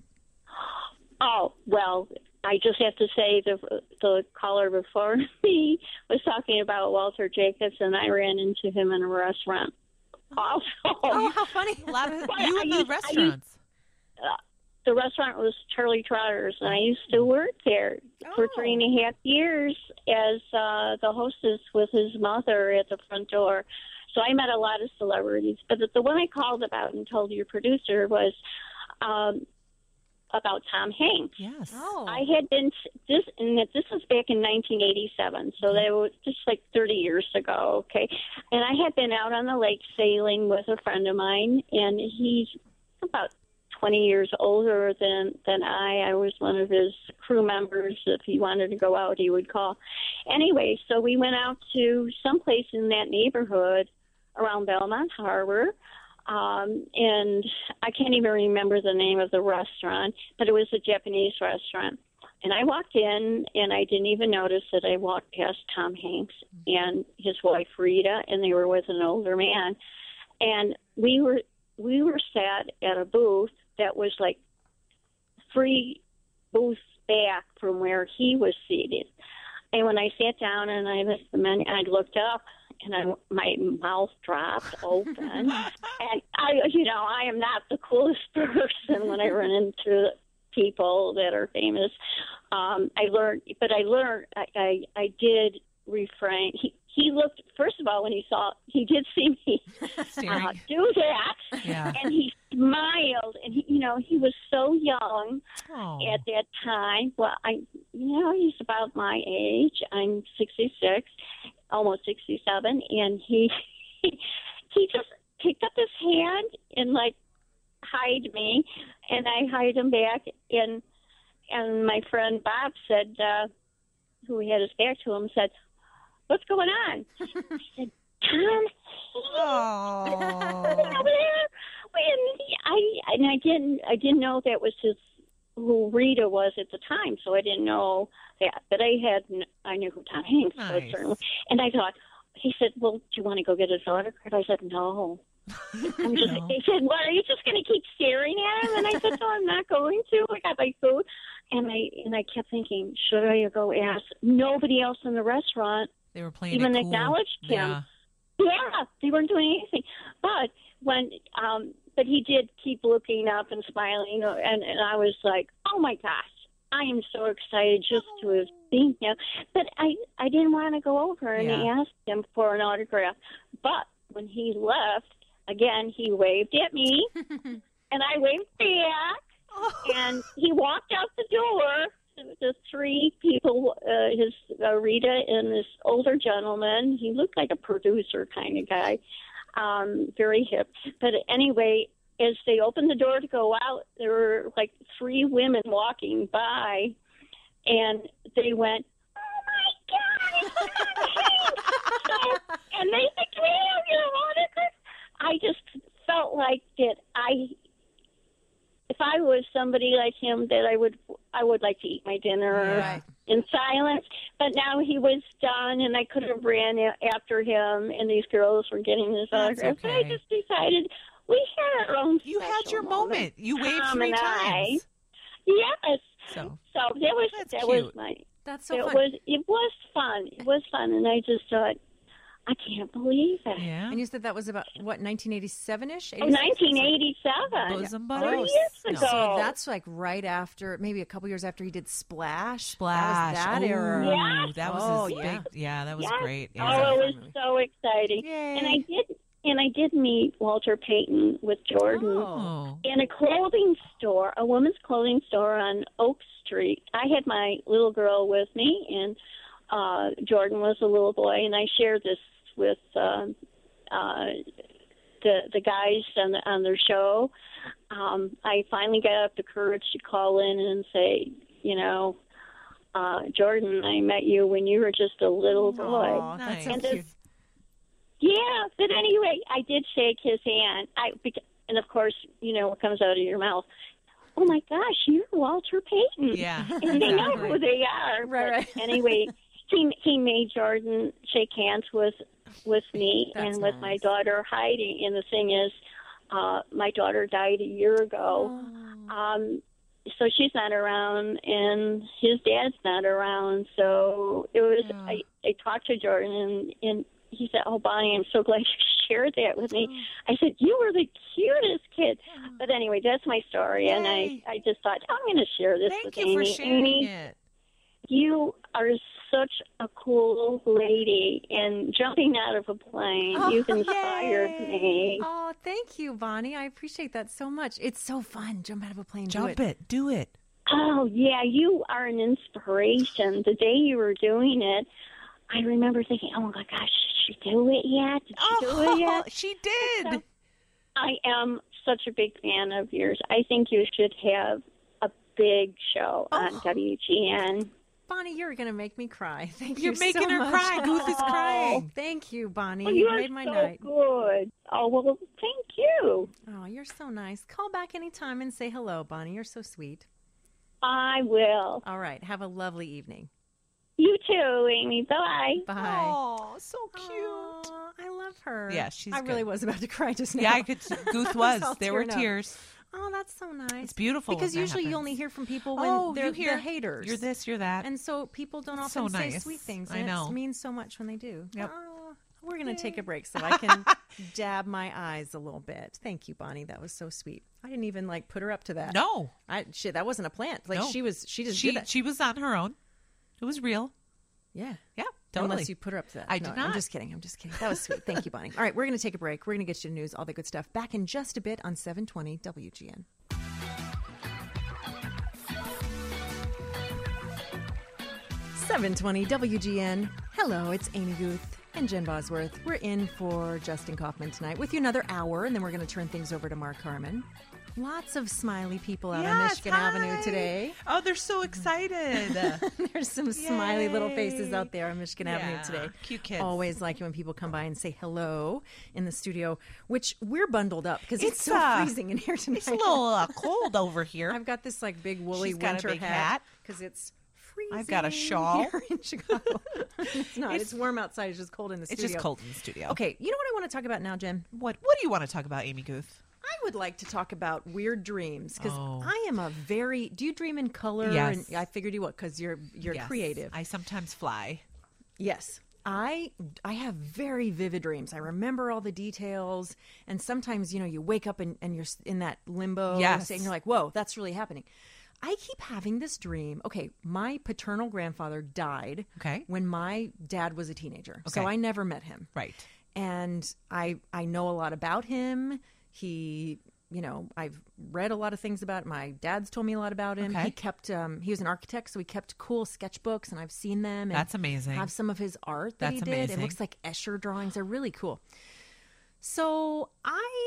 Oh, well, I just have to say the the caller before me was talking about Walter Jacobs, and I ran into him in a restaurant. Also, Oh, how funny. A lot of Well, you I in the used- I restaurants. the restaurant was Charlie Trotter's, and I used to work there for Oh. three and a half years as uh, the hostess with his mother at the front door. So I met a lot of celebrities, but the, the one I called about and told your producer was um, about Tom Hanks. Yes. Oh. I had been this, and this was back in nineteen eighty-seven, so that was just like thirty years ago. Okay, and I had been out on the lake sailing with a friend of mine, and he's about twenty years older than than I. I was one of his crew members. If he wanted to go out, he would call. Anyway, so we went out to someplace in that neighborhood around Belmont Harbor. Um, and I can't even remember the name of the restaurant, but it was a Japanese restaurant. And I walked in, and I didn't even notice that I walked past Tom Hanks and his wife Rita, and they were with an older man. And we were we were sat at a booth that was like three booths back from where he was seated. And when I sat down and I missed the menu, I looked up, and I, my mouth dropped open. And I, you know, I am not the coolest person when I run into people that are famous. Um, I learned, but I learned, I, I, I did refrain. He, he looked, first of all, when he saw, he did see me Staring. uh, do that. Yeah. And he smiled, and he, you know, he was so young Oh. at that time. Well, I, you know, he's about my age. I'm sixty-six, almost sixty-seven, and he, he just picked up his hand and like hide me, and I hide him back. And and my friend Bob said, uh, who had his back to him, said, "What's going on?" I said, "Tom." Oh. Over there. And he, I and I didn't I didn't know that was his who Rita was at the time, so I didn't know that. But I had I knew who Tom Hanks was Nice. certainly. And I thought, he said, "Well, do you want to go get his autograph?" I said, "No." I'm just, No. They said, "What, are you just going to keep staring at him?" And I said, "No, I'm not going to. I got my food." And I and I kept thinking, should I go ask? Nobody else in the restaurant They were playing even it cool. acknowledged him. Yeah. Yeah, they weren't doing anything. But when, um, but he did keep looking up and smiling, and, and I was like, oh my gosh, I am so excited just to have seen him. But I, I didn't want to go over and Yeah. ask him for an autograph. But when he left, again, he waved at me, and I waved back, and he walked out the door. The three people, uh, his uh, Rita and this older gentleman. He looked like a producer kind of guy, um, very hip. But anyway, as they opened the door to go out, there were like three women walking by, and they went, "Oh my God, it's Bonnie!" So, and they said, "Can we have your autograph?" I just felt like that I, if I was somebody like him, that I would, I would like to eat my dinner Right. in silence. But now he was done, and I could have ran a- after him, and these girls were getting his That's autograph. So I okay. just decided we had our own. You had special your moment. You waved Tom three and I. times. Yes. So So that was That's that was cute. my. That's so it fun. was it was fun. It was fun, and I just thought, I can't believe it. yeah. And you said that was about, what, nineteen eighty-seven-ish? Oh, nineteen eighty-seven. Bosom Three buddies? years No. ago. So that's like right after, maybe a couple years after he did Splash. Splash. That was that Ooh, era. Yes. That was Oh, his yeah. big. Yeah, that was Yes. great. Oh, Yeah. it was Finally. so exciting. Yay. And I did and I did meet Walter Payton with Jordan Oh. in a clothing store, a woman's clothing store on Oak Street. I had my little girl with me, and uh, Jordan was a little boy, and I shared this with uh, uh, the the guys on the, on their show. Um, I finally got up the courage to call in and say, you know, uh, Jordan, I met you when you were just a little boy. Aw, that's Nice. so And cute. this- Yeah, but anyway, I did shake his hand. I bec- and of course, you know what comes out of your mouth. Oh my gosh, you're Walter Payton. Yeah. And they know exactly. who they are. Right, But right. anyway, he he made Jordan shake hands with with me That's and with my nice. daughter Heidi. And the thing is, uh, my daughter died a year ago. Oh. Um, so she's not around, and his dad's not around. So it was. Yeah. I, I talked to Jordan, and, and he said, "Oh, Bonnie, I'm so glad you shared that with me." I said, "You were the cutest kid." But anyway, that's my story, and I, Yay. I just thought I'm going to share this Thank with you Amy. for sharing Amy, it. you are such a cool lady, and jumping out of a plane, Oh, you've inspired yay. me. Oh, thank you, Bonnie. I appreciate that so much. It's so fun. Jump out of a plane. do Jump it. Do it. Oh, yeah, you are an inspiration. The day you were doing it, I remember thinking, oh, my gosh, did she do it yet? Did she do it Oh, yet? she did. I am such a big fan of yours. I think you should have a big show on Oh. W G N. Bonnie, you're going to make me cry. Thank You're you making so her much. cry. Guth is crying. Thank you, Bonnie. Oh, you you're made my so night. good. Oh, well, thank you. Oh, you're so nice. Call back anytime and say hello, Bonnie. You're so sweet. I will. All right. Have a lovely evening. You too, Amy. Bye. Bye. Oh, so cute. Aw, I love her. Yeah, she's I really good. was about to cry just now. Yeah, I could. Guth was. all There were tearing up. tears. Oh, that's so nice. It's beautiful Because when that usually you happens. only hear from people when Oh, they're you hear the haters. You're this. You're that. And so people don't It's often so say nice. sweet things. I And know. it means so much when they do. Yep. Oh, we're going to take a break so I can dab my eyes a little bit. Thank you, Bonnie. That was so sweet. I didn't even like put her up to that. no, I shit, that wasn't a plant. Like No. she was she just she did that. she was on her own. It was real. Yeah. Yeah, totally. Unless you put her up to that. I No, did I'm not. just kidding. I'm just kidding. That was sweet. Thank you, Bonnie. All right, we're going to take a break. We're going to get you the news, all the good stuff. Back in just a bit on seven twenty W G N. seven twenty W G N. Hello, it's Amy Guth and Jen Bosworth. We're in for Justin Kaufman tonight with you another hour, and then we're going to turn things over to Mark Harmon. Lots of smiley people out on Yes, Michigan hi. Avenue today. Oh, they're so excited. There's some smiley little faces Yay. out there on Michigan Avenue Yeah, today. cute kids. Always like it when people come by and say hello in the studio, which we're bundled up because it's, It's, so uh, freezing in here tonight. It's a little uh, cold over here. I've got this like big woolly She's got a winter big hat hat. because it's freezing. I've got a shawl. here in Chicago. it's not. It's, It's- warm outside. It's just cold in the It's studio. just cold in the studio. Okay, you know what I want to talk about now, Jen? What What do you want to talk about, Amy Guth? I would like to talk about weird dreams because Oh. I am a very. Do you dream in color? Yes. And I figured you would because you're you're Yes. creative. I sometimes fly. Yes. I I have very vivid dreams. I remember all the details, and sometimes you know you wake up and, and you're in that limbo Yes. and you're like, whoa, that's really happening. I keep having this dream. Okay, my paternal grandfather died Okay. when my dad was a teenager, so Okay. I never met him. Right. And I I know a lot about him. He, you know, I've read a lot of things about. My dad's told me a lot about him. Okay. He kept um, he was an architect, so he kept cool sketchbooks, and I've seen them. And That's amazing. Have some of his art that That's he did. amazing. It looks like Escher drawings. They're really cool. So I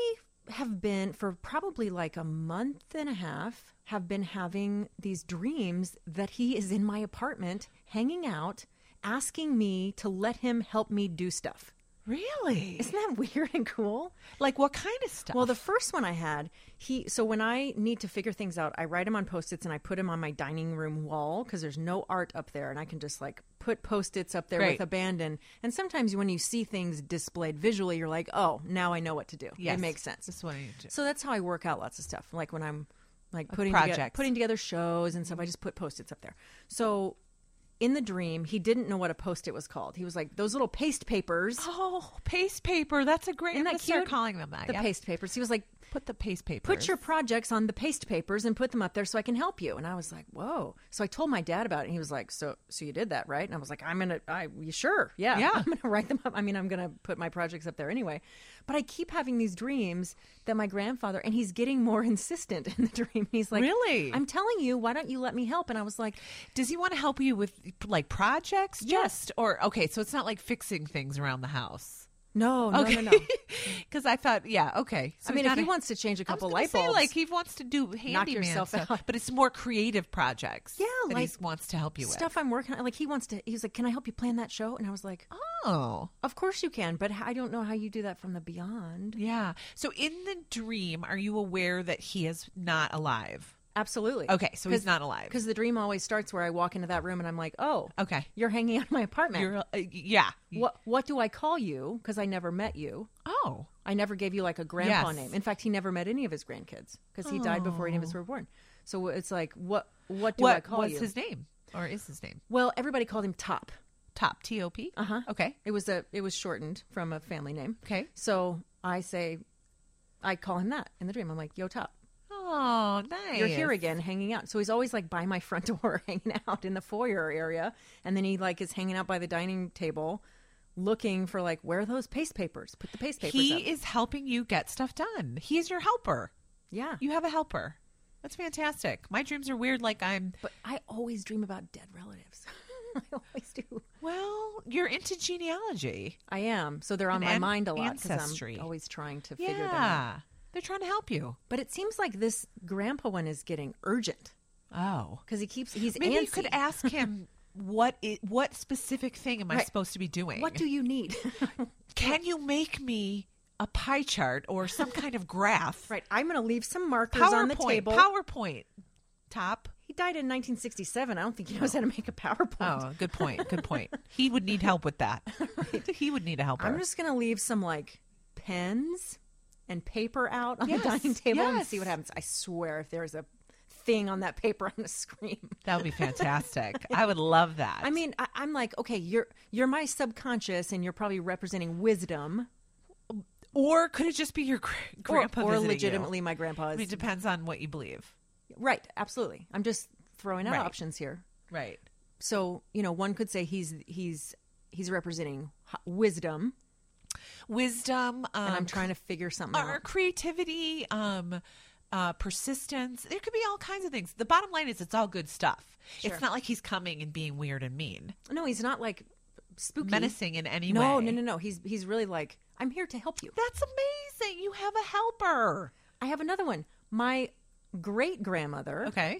have been, for probably like a month and a half, have been having these dreams that he is in my apartment hanging out, asking me to let him help me do stuff. Really? Isn't that weird and cool? Like what kind of stuff? Well, the first one I had, he, so when I need to figure things out, I write them on Post-its and I put them on my dining room wall because there's no art up there and I can just like put Post-its up there Great. with abandon. And sometimes when you see things displayed visually, you're like, oh, now I know what to do. Yes. It makes sense. This is what I need to do. So that's how I work out lots of stuff. Like when I'm like Like putting together, projects. putting together shows and stuff, I just put Post-its up there. So in the dream, he didn't know what a Post-it was called. He was like, those little paste papers. Oh, paste paper. That's a great. Isn't I'm that gonna start cute? calling them that. The yeah. paste papers. He was like, Put the paste paper. put your projects on the paste papers and put them up there so I can help you. And I was like, whoa. So I told my dad about it. And he was like, so so you did that, right? And I was like, I'm going to, I you sure? Yeah. Yeah. I'm going to write them up. I mean, I'm going to put my projects up there anyway. But I keep having these dreams that my grandfather, and he's getting more insistent in the dream. He's like, Really? I'm telling you, why don't you let me help? And I was like, Does he want to help you with like projects? Yes. Just or okay, so it's not like fixing things around the house. no, no, Okay. no, no. Because I thought, yeah, okay. So I mean, he's if not he a- wants to change a I was couple gonna light say, bulbs, like he wants to do handyman yourself stuff, out. but it's more creative projects. Yeah, that like he wants to help you stuff I'm working on. Like he wants to, he was like, can I help you plan that show? And I was like, with. Oh, of course you can, but I don't know how you do that from the beyond. yeah. So in the dream, are you aware that he is not alive? Absolutely. Okay, so he's not alive. Because the dream always starts where I walk into that room and I'm like, oh, Okay, you're hanging out in my apartment. you're uh, yeah. what what do I call you? Because I never met you. Oh, I never gave you like a grandpa Yes. name. In fact, he never met any of his grandkids because he died before any of us were born. So it's like, what what do I what call was you? his name, or is his name Well, everybody called him Top. Top T O P? Uh huh. Okay, It was a it was shortened from a family name. okay. So I say, I call him that in the dream. I'm like, yo, Top. Oh, nice. You're here again hanging out. So he's always like by my front door hanging out in the foyer area. And then he like is hanging out by the dining table looking for like, where are those paste papers? Put the paste papers He up. is helping you get stuff done. He is your helper. Yeah. You have a helper. That's fantastic. My dreams are weird like I'm But I always dream about dead relatives. I always do. well, you're into genealogy. I am. So they're on And my an- mind a lot because ancestry. I'm always trying to figure them out. Yeah. They're trying to help you. But it seems like this grandpa one is getting urgent Oh. because he keeps, he's Maybe antsy. you could ask him what i- what specific thing am I Right. supposed to be doing? What do you need? Can you make me a pie chart or some kind of graph? Right. I'm going to leave some markers PowerPoint. on the table. PowerPoint. Top. He died in nineteen sixty-seven. I don't think he knows how to make a PowerPoint. Oh, good point. Good point. He would need help with that. He would need a helper. I'm just going to leave some like pens and paper out on Yes, the dining table and yes. see what happens. I swear if there's a thing on that paper, I'm going to scream. That would be fantastic. I would love that. I mean, I, I'm like, okay, you're you're my subconscious and you're probably representing wisdom. or could it just be your gra- grandpa or, or visiting you? legitimately my grandpa I is. mean, it depends on what you believe. Right, absolutely. I'm just throwing out Right. options here. Right. So, you know, one could say he's he's he's representing h- wisdom, Wisdom. Um, and I'm trying to figure something our out. creativity, um, uh, persistence. There could be all kinds of things. The bottom line is it's all good stuff. Sure. It's not like he's coming and being weird and mean, No, he's not like spooky, menacing in any No, way. no, no, no. He's he's really like, I'm here to help you. That's amazing. You have a helper. I have another one. My great grandmother. Okay.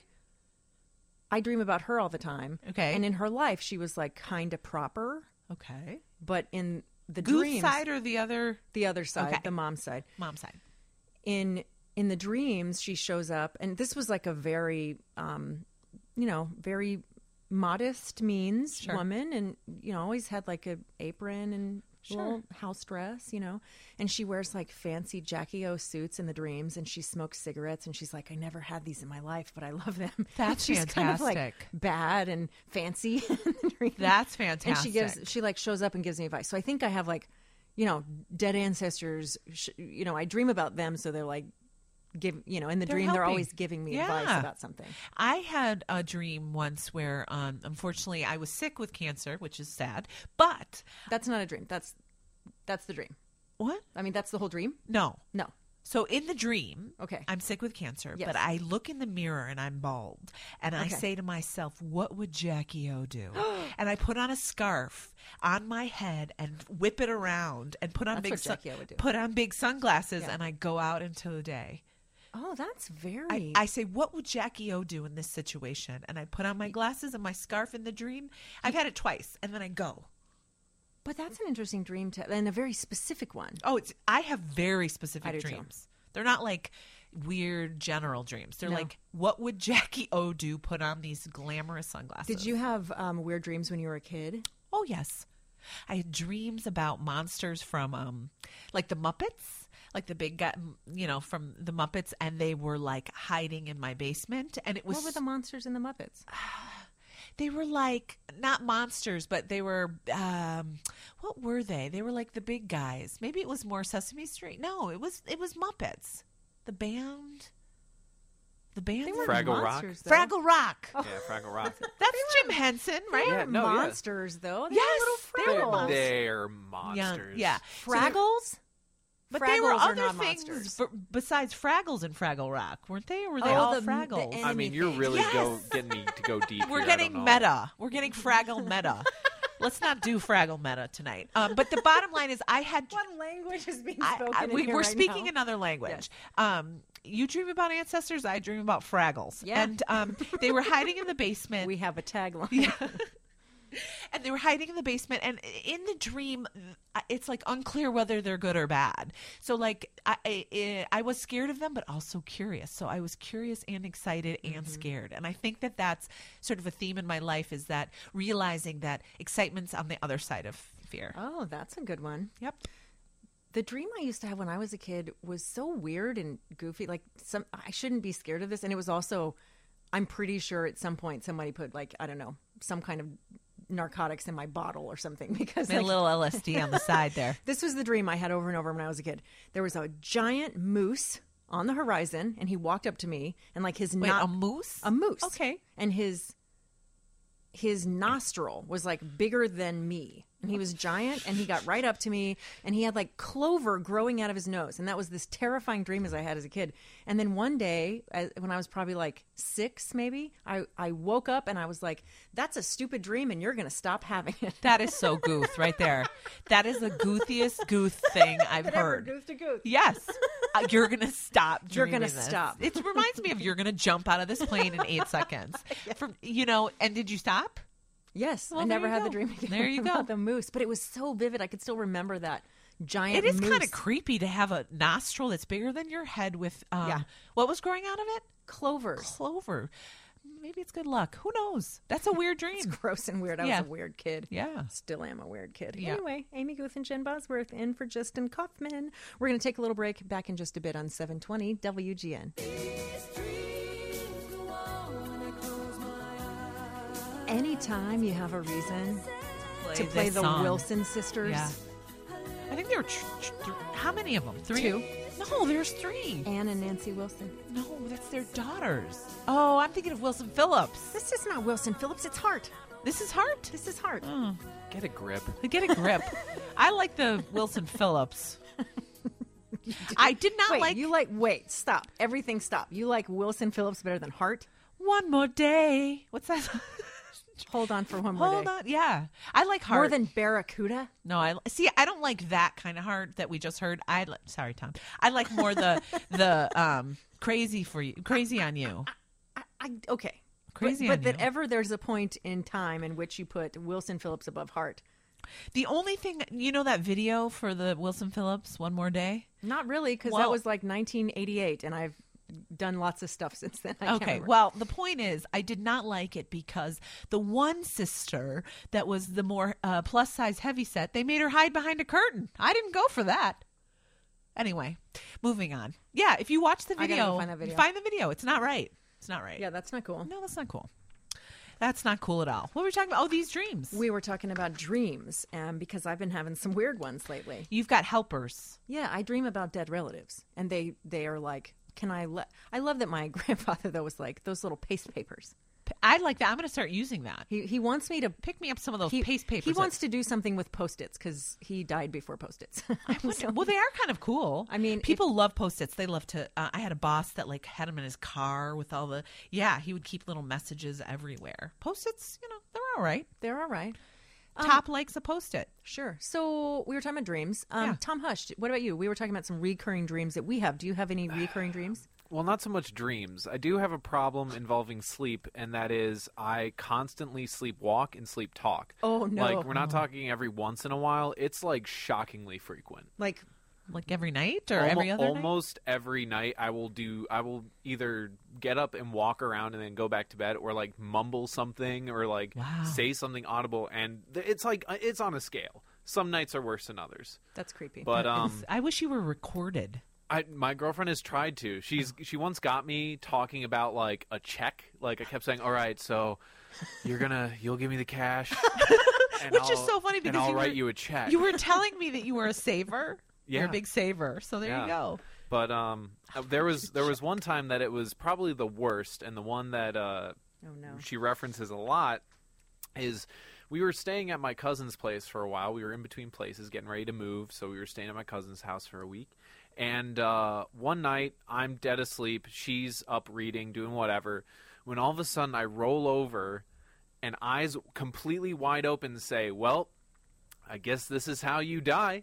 I dream about her all the time. Okay. And in her life, she was like kind of proper, Okay. but in the Goose dreams, side or the other the other side, Okay. the mom side. mom side? In in the dreams, she shows up, and this was like a very, um, you know, very modest means Sure. woman, and you know, always had like a apron and Sure. little house dress, you know, and she wears like fancy Jackie O suits in the dreams, and she smokes cigarettes, and she's like, I never had these in my life, but I love them. That's she's kind of like fantastic. bad and fancy in the dreams. That's And fantastic. she gives, she like shows up and gives me advice. So I think I have like, you know, dead ancestors. Sh- you know, I dream about them, so they're like, give, you know, in the They're dream they're helping. always giving me advice Yeah. about something. I had a dream once where, um, unfortunately, I was sick with cancer, which is sad. But That's not a dream. That's that's the dream. what? I mean, that's the whole dream. No, No, So in the dream, Okay. I'm sick with cancer, Yes. but I look in the mirror and I'm bald. And I Okay. say to myself, what would Jackie O do? And I put on a scarf on my head and whip it around and put on That's big what sun- Jackie O would do. put on big sunglasses Yeah. and I go out into the day. Oh, that's very. I, I say, what would Jackie O do in this situation? And I put on my glasses and my scarf in the dream. I've had it twice, and then I go. but that's an interesting dream to, and a very specific one. Oh, it's I have very specific I do too. dreams. They're not like weird general dreams. They're No. like, what would Jackie O do? Put on these glamorous sunglasses. Did you have um, weird dreams when you were a kid? Oh, yes. I had dreams about monsters from, um, like the Muppets, like the big guy, you know, from the Muppets, and they were like hiding in my basement, and it was What were the monsters in the Muppets? they were like not monsters, but they were um, what were they? They were like the big guys. Maybe it was more Sesame Street. No, it was it was Muppets. The band, the band, They were Fraggle Rock? monsters, though. Fraggle Rock. Yeah, Fraggle Rock. That's Jim Henson, right? They Yeah, were no, yeah. monsters, though. They Yes, were they little were Fraggles. They're monsters. Yeah, so they- Fraggles? but they were Fraggles are other not things monsters. b- besides Fraggles and Fraggle Rock, weren't they? Or were they Oh, all the- the Fraggles? en- I mean, you're Enemy really things. go, Yes. getting me to go deep. We're here. I getting don't know. meta. We're getting Fraggle meta. Let's not do Fraggle meta tonight. Um, but the bottom line is, I had What language is being I- spoken I- in we, here we're right speaking now? another language. Um, you dream about ancestors. I dream about Fraggles. Yeah. And um, they were hiding in the basement. We have a tagline. Yeah. And they were hiding in the basement, and in the dream, it's like unclear whether they're good or bad. So, like, I, I, I was scared of them, but also curious. So I was curious and excited and Mm-hmm. scared. And I think that that's sort of a theme in my life, is that realizing that excitement's on the other side of fear. Oh, that's a good one. Yep. The dream I used to have when I was a kid was so weird and goofy. Like, some I shouldn't be scared of this. And it was also, I'm pretty sure at some point somebody put, like, I don't know, some kind of narcotics in my bottle or something, because Made like, a little L S D on the side there. this was the dream I had over and over when I was a kid. There was a giant moose on the horizon, and he walked up to me, and like his Wait, not a moose? a moose, Okay. and his his nostril was like bigger than me, and he was giant, and he got right up to me, and he had like clover growing out of his nose, and that was this terrifying dream as I had as a kid. And then one day, as- when I was probably like six, maybe, I I woke up and I was like, "That's a stupid dream, and you're gonna stop having it." That is so goof right there. That is the goothiest goof thing I've heard. Goof to goof. Yes. Uh, you're going to stop. You're gonna dreaming this. stop. It reminds me of you're going to jump out of this plane in eight seconds. From, you know, and did you stop? Yes, Well, I there never you had go. the dream again. There you about go. the moose, but it was so vivid. I could still remember that giant. It is moose. kind of creepy to have a nostril that's bigger than your head with, um, Yeah. what was growing out of it? Clovers. Clover. Maybe it's good luck. Who knows? That's a weird dream. It's gross and weird. I Yeah. was a weird kid. Yeah. Still am a weird kid. Yeah. Anyway, Amy Guth and Jen Bosworth in for Justin Kaufman. We're going to take a little break. Back in just a bit on seven twenty W G N. Anytime you have a reason to play this the song. Wilson sisters, Yeah. I think there were tr- tr- th- how many of them? Three? Two. No, there's three. Anne and Nancy Wilson. No, that's their daughters. Oh, I'm thinking of Wilson Phillips. This is not Wilson Phillips. It's Hart. This is Hart. This is Hart. Oh, Get a grip. get a grip. I like the Wilson Phillips. I did not Wait, like you like? Wait, stop. Everything stop. You like Wilson Phillips better than Hart? One More Day. What's that? Hold on for one more Hold day. on. Yeah. I like Hart. More than Barracuda? No, I see. I don't like that kind of Hart that we just heard. I li- sorry, Tom. I like more the the um crazy for you, crazy on you. I, I, okay. Crazy but, on but that you. ever there's a point in time in which you put Wilson Phillips above Hart. The only thing, you know, that video for the Wilson Phillips One More Day. Not really, because Well- that was like nineteen eighty-eight, and I've done lots of stuff since then. I can't Okay, remember. well, the point is, I did not like it because the one sister that was the more uh, plus size heavy set, they made her hide behind a curtain. I didn't go for that. Anyway, moving on. Yeah, if you watch the I gotta video, go find that video. find the video. It's not right. It's not right. yeah, that's not cool. No, that's not cool. That's not cool at all. What were we talking about? Oh, these dreams. We were talking about dreams, um, because I've been having some weird ones lately. You've got helpers. Yeah, I dream about dead relatives, and they they are like, can I let? I love that my grandfather though was like those little paste papers. I like that. I'm going to start using that. He he wants me to Pick me up some of those he, paste papers. He wants to do something with Post-its because he died before Post-its. I wonder- well, they are kind of cool. I mean, people love Post-its. They love to. Uh, I had a boss that like had them in his car with all the. Yeah, he would keep little messages everywhere. Post-its, you know, they're all right. They're all right. Um, Top likes a Post-it. Sure. So we were talking about dreams. Um, Yeah. Tom Hush, what about you? We were talking about some recurring dreams that we have. Do you have any recurring dreams? Well, not so much dreams. I do have a problem involving sleep, and that is I constantly sleepwalk and sleep talk. Oh, no. Like, we're not talking every once in a while. It's, like, shockingly frequent. Like, Like every night or Almo- every other night? Almost every night I will do, I will either get up and walk around and then go back to bed, or, like, mumble something, or, like, Wow. say something audible, and th- it's, like, uh, it's on a scale. Some nights are worse than others. that's creepy. But, That um... is- I wish you were recorded. I, my girlfriend has tried to. She's she once got me talking about like a check. Like I kept saying, "All right, so you're gonna you'll give me the cash," and Which I'll, is so funny and because I'll you write were- you a check. You were telling me that you were a saver. You're Yeah. a big saver. So there Yeah. you go. But um, uh, there was there was one time that it was probably the worst, and the one that uh, oh, no. she references a lot is we were staying at my cousin's place for a while. We were in between places, getting ready to move, so we were staying at my cousin's house for a week. And uh, one night, I'm dead asleep. She's up reading, doing whatever. When all of a sudden, I roll over and eyes completely wide open say, "Well, I guess this is how you die."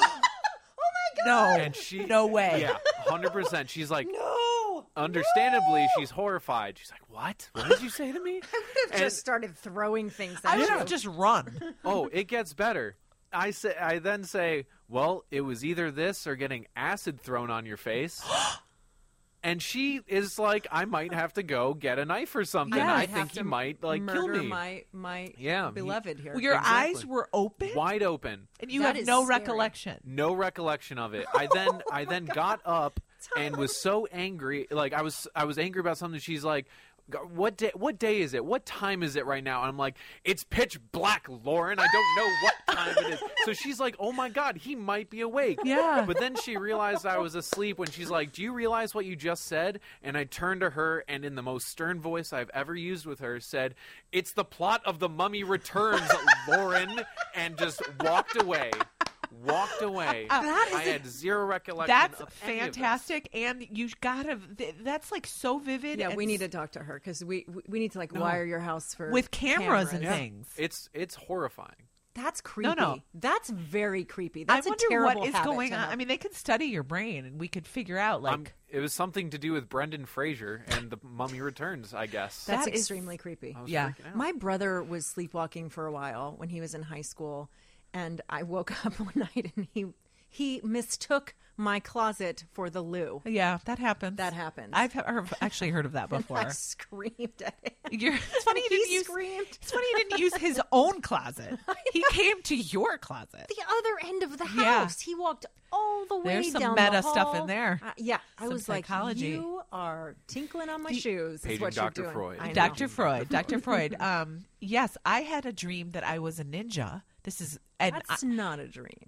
No. And she, No way. Yeah, one hundred percent. She's like, No! understandably, she's horrified. She's like, "What? What did you say to me?" I've just started throwing things I at would you. have just run. Oh, it gets better. I say, I then say, "Well, it was either this or getting acid thrown on your face." And she is like, "I might have to go get a knife or something. Yeah, I I'd have think to you might like kill murder me." my my Yeah, he- beloved here. Well, your Exactly. eyes were open Wide open, and you That have is no scary. recollection. no recollection of it. I then, I then got up and was so angry. Like I was, I was angry about something. She's like, "What day? What day is it? What time is it right now?" And I'm like, "It's pitch black, Lauren. I don't know what time it is." So she's like, "Oh my God, he might be awake." Yeah. But then she realized I was asleep when she's like, "Do you realize what you just said?" And I turned to her and in the most stern voice I've ever used with her said, "It's the plot of The Mummy Returns, Lauren," and just walked away. Walked away. That is I a- had zero recollection. That's of any of this. fantastic, and you gotta. th- That's like so vivid. yeah, and we need s- to talk to her because we we- we need to like No. wire your house for with cameras, and Yeah. things. It's it's horrifying. That's creepy. no. That's very creepy. I That's wonder a terrible what is habit going to on. have. I mean, they could study your brain, and we could figure out like. Um, it was something to do with Brendan Fraser and The Mummy Returns, I guess. that's that is- extremely creepy. I was Yeah. freaking out. My brother was sleepwalking for a while when he was in high school, and I woke up one night and he he mistook my closet for the loo. Yeah, that happens. That happens. I've, he- I've actually heard of that And before. I screamed at him. You're, it's funny you He didn't use. screamed. It's funny you didn't use his own closet. He came to your closet. The other end of the Yeah. house. He walked all the way There's some down meta the stuff in hall. there. Uh, yeah, I Some was psychology. like, you are tinkling on my The- shoes. Is Paging what you're Doctor doing. Freud. I know. Doctor Freud. Doctor Freud. Um, yes, I had a dream that I was a ninja. This is and That's not a dream.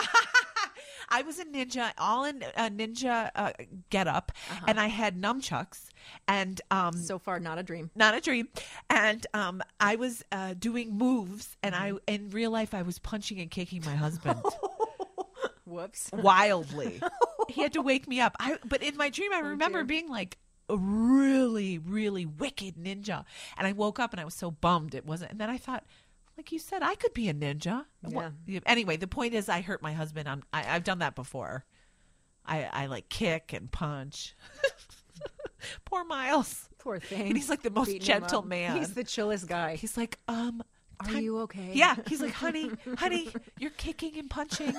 I was a ninja, all in a ninja uh, getup, and I had nunchucks, and um, So far, not a dream. not a dream. And um, I was uh, doing moves, and I Mm-hmm. in real life I was punching and kicking my husband Whoops. wildly. He had to wake me up. I but in my dream I remember Oh, dear. being like a really, really wicked ninja, and I woke up and I was so bummed it wasn't. And then I thought, like you said, I could be a ninja. What- Anyway, the point is, I hurt my husband. I'm, I, I've done that before. I, I like kick and punch. Poor Miles. Poor thing. And he's like the most Beating him gentle up. man. He's the chillest guy. He's like, um, Are time- you okay? Yeah. He's like, honey, honey, you're kicking and punching.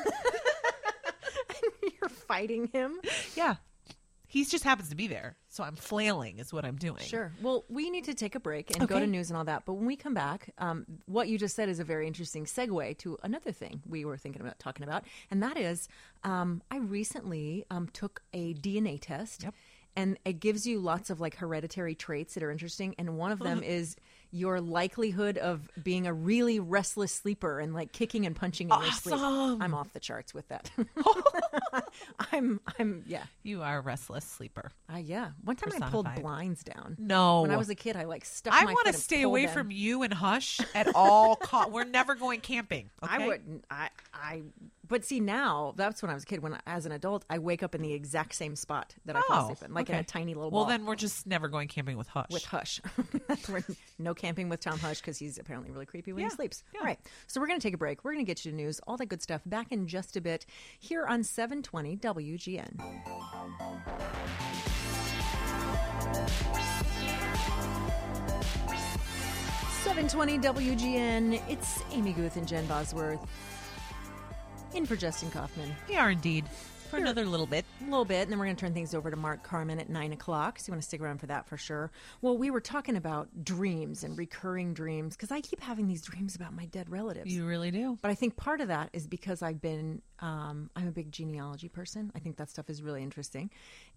You're fighting him. Yeah. He just happens to be there. So I'm flailing is what I'm doing. Sure. Well, we need to take a break and go Okay. to news and all that. But when we come back, um, what you just said is a very interesting segue to another thing we were thinking about talking about. And that is, um, I recently um, took a D N A test. Yep. And it gives you lots of like hereditary traits that are interesting. And one of them is your likelihood of being a really restless sleeper and like kicking and punching in your sleep. Awesome. I'm off the charts with that. I'm, I'm, yeah. You are a restless sleeper. Uh, yeah. One time I pulled Personified. blinds down. No. When I was a kid, I like stuck I my want to foot and stay pulled away them. from you and Hush at all costs. We're never going camping. Okay? I wouldn't. I, I, but see now, that's when I was a kid. When I, as an adult, I wake up in the exact same spot that I fell Oh, asleep in, like in okay. a tiny little Well, ball. then we're just never going camping with Hush. With Hush. We're- no camping with Tom Hush because he's apparently really creepy when Yeah, he sleeps. yeah. All right. So we're going to take a break. We're going to get you to news, all that good stuff, back in just a bit here on seven twenty W G N. seven twenty W G N. It's Amy Guth and Jen Bosworth. In for Justin Kaufman. We are indeed. For Here. another little bit. A little bit, and then we're going to turn things over to Mark Carmen at nine o'clock, so you want to stick around for that for sure. Well, we were talking about dreams and recurring dreams, because I keep having these dreams about my dead relatives. You really do. But I think part of that is because I've been, um, I'm a big genealogy person. I think that stuff is really interesting.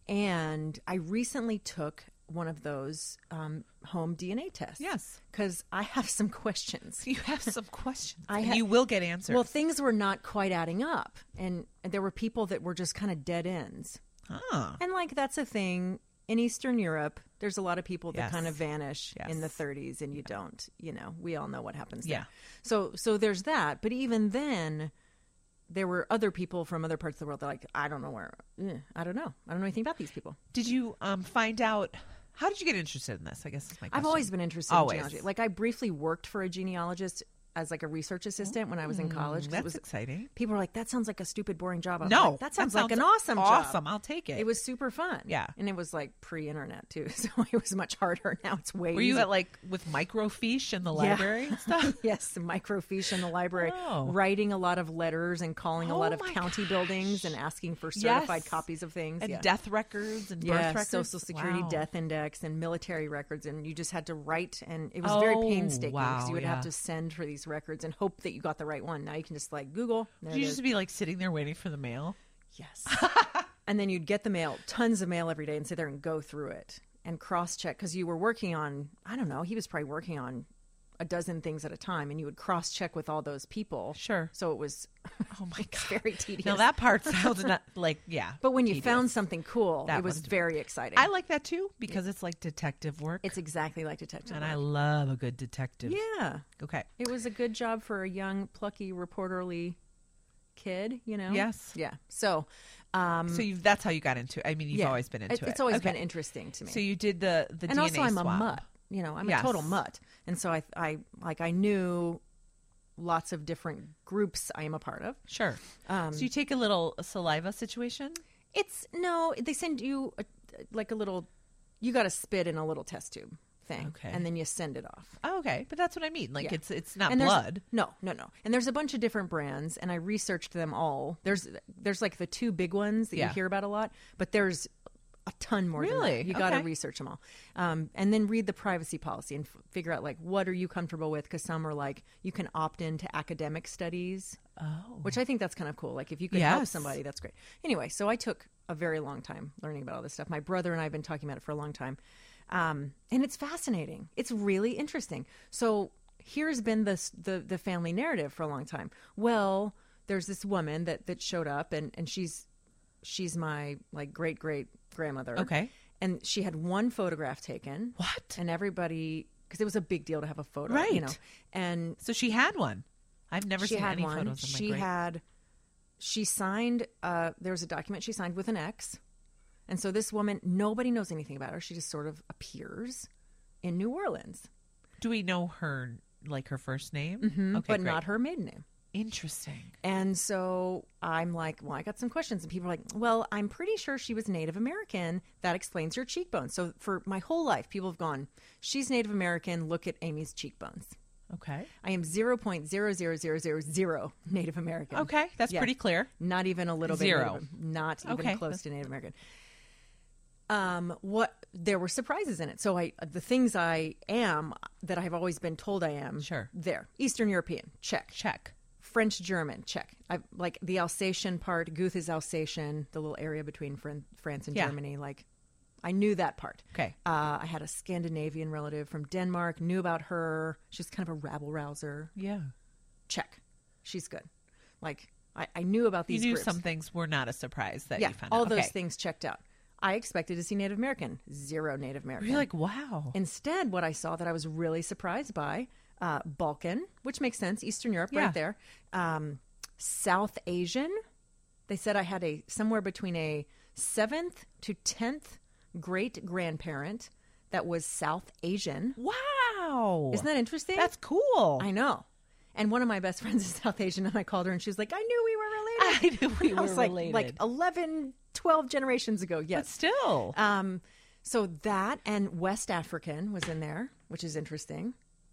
And I recently took one of those um, home D N A tests. Yes. Because I have some questions. You have some questions. I and ha- you will get answers. Well, things were not quite adding up. And there were people that were just kind of dead ends. Huh. And like that's a thing in Eastern Europe. There's a lot of people that Yes. kind of vanish Yes. in the thirties, and you don't. You know, we all know what happens. Yeah. There. So so there's that. But even then, there were other people from other parts of the world that like I don't know where. eh, I don't know. I don't know anything about these people. Did you um, find out? How did you get interested in this? I guess is my question. I've always been interested Always. in genealogy. Like I briefly worked for a genealogist as like a research assistant when I was in college. 'cause That's it was, exciting. people were like, "That sounds like a stupid, boring job." I was No, like, that sounds like an awesome job. Awesome. I'll take it. It was super fun. Yeah. And it was like pre-internet too, so it was much harder. Now it's way Were you easier. at like with microfiche in the Yeah. library and stuff? Yes, the microfiche in the library, Oh. writing a lot of letters and calling a Oh lot of my county gosh. buildings and asking for certified Yes. copies of things. And yeah. death records and birth yeah, records. Social Security Wow. death index and military records, and you just had to write, and it was very Oh, painstaking because wow, you would yeah. have to send for these records and hope that you got the right one. Now you can just like Google. There Did you it just is. be like sitting there waiting for the mail? Yes. And then you'd get the mail, tons of mail every day, and sit there and go through it and cross check because you were working on, I don't know, he was probably working on a dozen things at a time, and you would cross check with all those people. Sure. So it was Oh my god. very tedious. Now that part sounds not like yeah. but when you tedious. found something cool, That it was one's- very exciting. I like that too because it's like detective work, it's exactly like detective. and work. I love a good detective. yeah. Okay. It was a good job for a young, plucky, reporterly kid, you know? Yes. Yeah. So, um, So you that's how you got into it. I mean, you've yeah. always been into It- it. It's always Okay. been interesting to me. So you did the the and D N A also, I'm swab. a mutt. You know, I'm Yes. a total mutt. And so I, I, like, I knew lots of different groups I am a part of. Sure. Um, so you take a little saliva situation. It's, no, they send you, a, like, a little, you got to spit in a little test tube thing. Okay. And then you send it off. Oh, okay, but that's what I mean. Like Yeah. it's it's not And there's- blood. No, no, no. And there's a bunch of different brands, and I researched them all. There's there's like the two big ones that Yeah. you hear about a lot, but there's a ton more. Really? Than that. You got to Okay. research them all, um, and then read the privacy policy and f- figure out like what are you comfortable with. Because some are like you can opt into academic studies, Oh. which I think that's kind of cool. Like if you could help Yes. somebody, that's great. Anyway, so I took a very long time learning about all this stuff. My brother and I have been talking about it for a long time. Um, and it's fascinating. It's really interesting. So here's been this, the the family narrative for a long time. Well, there's this woman that, that showed up, and, and she's she's my like great great grandmother. Okay. And she had one photograph taken. What? And everybody, because it was a big deal to have a photo, Right. You know, and So she had one. I've never she seen had any one. photos of my She great. had. She signed. Uh, there was a document she signed with an X, and so this woman, nobody knows anything about her. She just sort of appears in New Orleans, Do we know her like her first name? mm-hmm, Okay, but great. not her maiden name. Interesting. And so I'm like, well, I got some questions, and people are like, well, I'm pretty sure she was Native American. That explains her cheekbones. So for my whole life, people have gone, she's Native American. Look at Amy's cheekbones. Okay. I am zero point zero zero zero zero zero Native American. Okay, that's Yeah. pretty clear. Not even a little Zero. bit. Native, not even Okay. close to Native American. Um, what there were surprises in it. So I, the things I am that I've always been told I am. Sure. There, Eastern European, check. Check. French German, check. I like the Alsatian part. Guth is Alsatian, the little area between Fran- France and Yeah. Germany. Like, I knew that part. Okay. Uh, I had a Scandinavian relative from Denmark, knew about her. She's kind of a rabble rouser. Yeah. Check. She's good. Like, I, I knew about these You knew groups. some things were not a surprise that Yeah, you found all out. those Okay. things checked out. I expected to see Native American. Zero Native American. You're like, wow. Instead, what I saw that I was really surprised by, uh, Balkan, which makes sense, Eastern Europe, Yeah. right there. Um, South Asian. They said I had a somewhere between a seventh to tenth great grandparent that was South Asian. Wow. Isn't that interesting? That's cool. I know. And one of my best friends is South Asian, and I called her, and she was like, I knew we were related. I knew we I were was like, related. like eleven, twelve generations ago, But yes. still. Um, so that and West African was in there, which is interesting.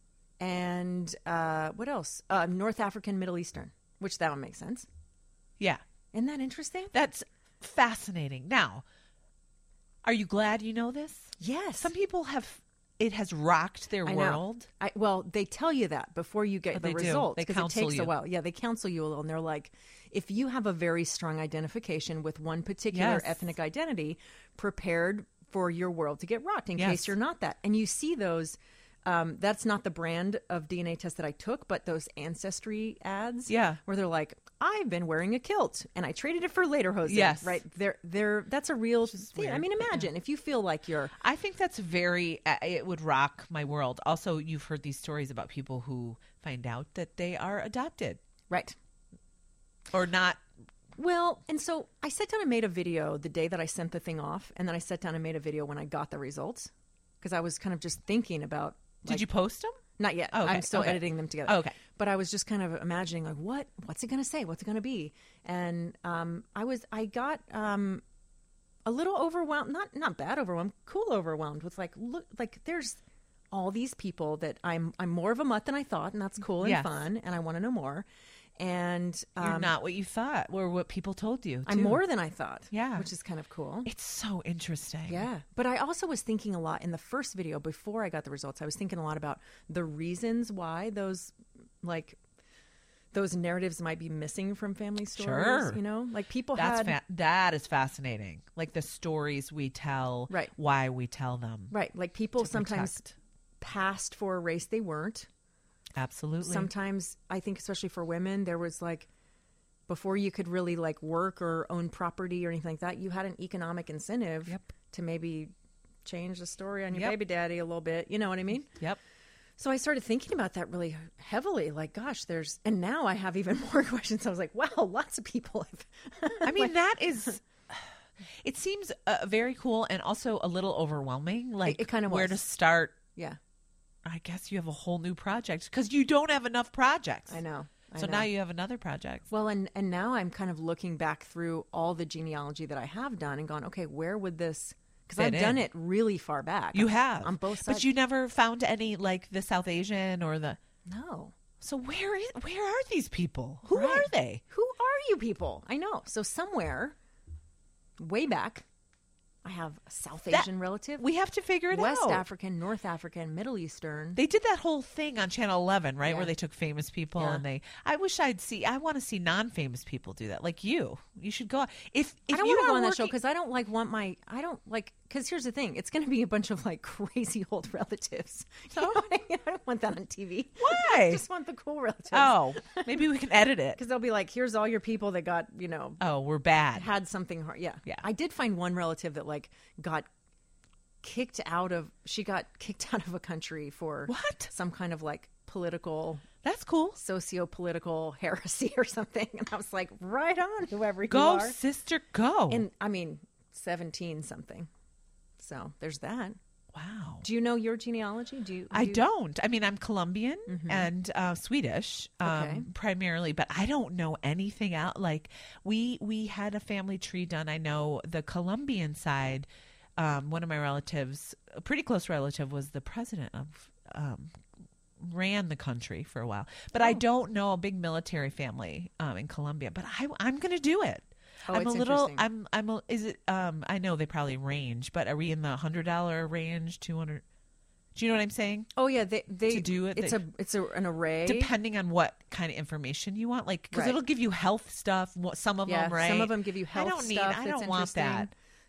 And uh, what else? Uh, North African, Middle Eastern, which that one makes sense. yeah. Isn't that interesting? That's fascinating. Now, are you glad you know this? Yes. Some people have, it has rocked their I know. world. I, well, they tell you that before you get Oh, the they do. results They because it counsel takes you. a while. Yeah, they counsel you a little, and they're like, if you have a very strong identification with one particular Yes. ethnic identity, prepared for your world to get rocked in Yes. case you're not that. And you see those. Um, that's not the brand of D N A test that I took, but those ancestry ads, Yeah. where they're like, "I've been wearing a kilt and I traded it for later hose." Yes. right. They're they're that's a real thing. I weird, mean, but imagine if you feel like you're I think that's very, uh, it would rock my world. Also, you've heard these stories about people who find out that they are adopted right. or not. Well, and so I sat down and made a video the day that I sent the thing off, and then I sat down and made a video when I got the results because I was kind of just thinking about. Did like, you post them? Not yet. Oh, okay. I'm still Okay. editing them together. Oh, okay. But I was just kind of imagining like, what, what's it going to say? What's it going to be? And um, I was, I got um, a little overwhelmed. Not, not bad overwhelmed. Cool overwhelmed with like, look, like there's all these people that I'm, I'm more of a mutt than I thought, and that's cool and Yes. fun, and I want to know more. And um, You're not what you thought or what people told you. I'm too. more than I thought. Yeah. which is kind of cool. It's so interesting. Yeah. But I also was thinking a lot in the first video before I got the results. I was thinking a lot about the reasons why those, like, those narratives might be missing from family stories. Sure. You know, like people That's had. fa- that is fascinating. Like the stories we tell, Right. why we tell them. Right. Like people to sometimes protect. passed for a race they weren't. Absolutely. Sometimes, I think, especially for women, there was like, before you could really like work or own property or anything like that, you had an economic incentive Yep. to maybe change the story on your Yep. baby daddy a little bit. You know what I mean? Yep. So I started thinking about that really heavily. Like, gosh, there's, and now I have even more questions. I was like, wow, lots of people have. I mean, that is, it seems uh, very cool and also a little overwhelming. Like, it kinda where was. to start. Yeah, I guess you have a whole new project because you don't have enough projects. I know. I So know. now you have another project. Well, and, and now I'm kind of looking back through all the genealogy that I have done and gone, okay, where would this, because I've Fit done in. it really far back. You have. On both sides. But you never found any, like the South Asian or the. No. So where is, where are these people? Who Right. are they? Who are you people? I know. So somewhere way back, I have a South That- Asian relative, We have to figure it West out. African, North African, Middle Eastern. They did that whole thing on Channel eleven, right, Yeah. where they took famous people Yeah. and they. I wish I'd see. I want to see non-famous people do that, like you. You should go. If if I don't you want to are go on that show working- because I don't like want my I don't like because here's the thing, it's going to be a bunch of like crazy old relatives. You know what I mean? I don't want that on T V. Why? I just want the cool relatives. Oh, maybe we can edit it. Because they'll be like, here's all your people that got, you know, Oh, we're bad. had something hard. Yeah. Yeah. I did find one relative that like got kicked out of, she got kicked out of a country for What? some kind of like political, That's cool. socio-political heresy or something. And I was like, right on, whoever you Go, are. sister, go. And I mean, seventeen something. So there's that. wow. Do you know your genealogy? Do you? do I you- don't. I mean, I'm Colombian and uh, Swedish um, Okay. primarily, but I don't know anything out. Like we we had a family tree done. I know the Colombian side. Um, one of my relatives, a pretty close relative, was the president of um, ran the country for a while. But I Oh. don't know a big military family um, in Colombia. But I, I'm going to do it. Oh, I'm it's a little. interesting. I'm. I'm. A, is it? Um. I know they probably range, but are we in the hundred dollar range? Two hundred. Do you know what I'm saying? Oh yeah, they they To do it, It's they- a it's a, an array. Depending on what kind of information you want, like because Right. it'll give you health stuff. what- Some of yeah, them, right? some of them give you health I don't need. stuff. I that's don't want interesting. that.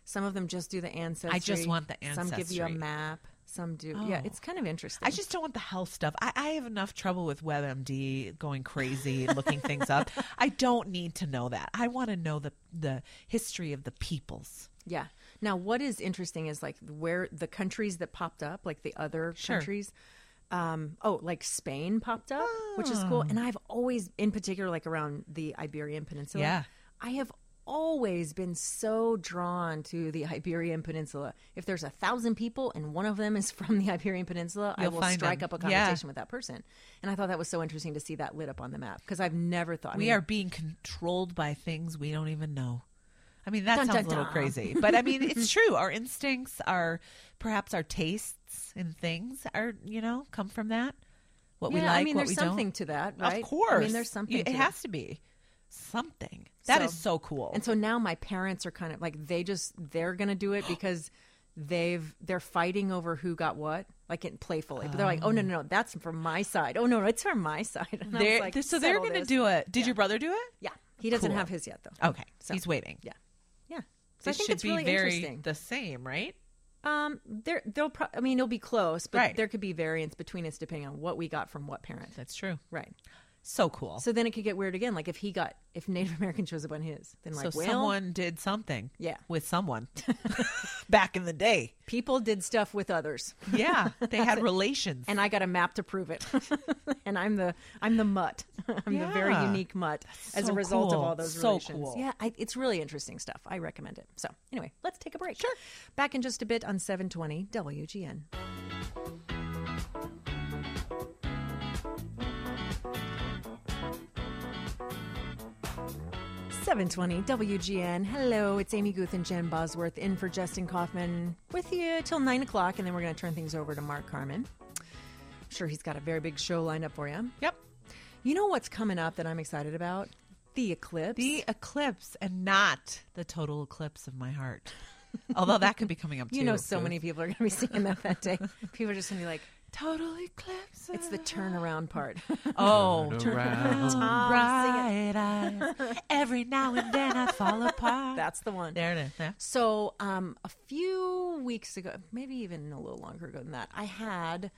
Some of them just do the ancestry. I just want the Some give you a ancestry. map. Some do. Yeah, Oh. it's kind of interesting. I just don't want the health stuff. I, I have enough trouble with WebMD going crazy and looking things up. I don't need to know that. I want to know the the history of the peoples. Yeah. Now, what is interesting is like where the countries that popped up, like the other Sure. countries. Um, oh, like Spain popped up, which is cool. And I've always, in particular, like around the Iberian Peninsula, Yeah. I have always been so drawn to the Iberian Peninsula. If there's a thousand people and one of them is from the Iberian Peninsula, I You'll will find strike them. up a Yeah. conversation with that person. And I thought that was so interesting to see that lit up on the map because I've never thought I We mean, are being controlled by things we don't even know. I mean, that Dun, sounds dun, a little dun. crazy, but I mean, it's true. Our instincts, our perhaps our tastes and things are, you know, come from that. What we yeah, like, I mean, what there's we something don't. to that, right? Of course, I mean, there's something. You- to it that. has to be something. That So- is so cool. And so now my parents are kind of like they just they're gonna do it because they've they're fighting over who got what, like it playfully. But they're like, oh no no no, that's from my side. Oh no, no it's from my side. And I was They're- like, so they're "Settle going to this." do it. Did Yeah. your brother do it? Yeah, he doesn't Cool. have his yet though. Okay, So- he's waiting. Yeah, yeah. So I This think should it's be really very interesting. the same, right? Um, there they'll pro- I mean it'll be close, but Right. there could be variance between us depending on what we got from what parent. That's true. Right. So cool. So then it could get weird again. Like if he got if Native American shows up on his, then like so well, someone did something. Yeah. with someone back in the day. people did stuff with others. Yeah, they had relations. And I got a map to prove it. And I'm the I'm the mutt. I'm the very Yeah. unique mutt as a so result of cool. all those So relations. cool. Yeah, I, it's really interesting stuff. I recommend it. So anyway, let's take a break. Sure. Back in just a bit on seven twenty W G N. seven twenty W G N. Hello, it's Amy Guth and Jen Bosworth in for Justin Kaufman with you till nine o'clock, and then we're going to turn things over to Mark Carmen. I'm sure he's got a very big show lined up for you. Yep. You know what's coming up that I'm excited about? The eclipse. The eclipse and not the total eclipse of my heart. Although that could be coming up too. you know, so Guth. many people are going to be singing that that day. People are just going to be like, total eclipse. it's the turnaround part. Oh, Turn around. Tom, bright eyes. Every now and then I fall apart. That's the one. There it is. Yeah. So, um, a few weeks ago, maybe even a little longer ago than that, I had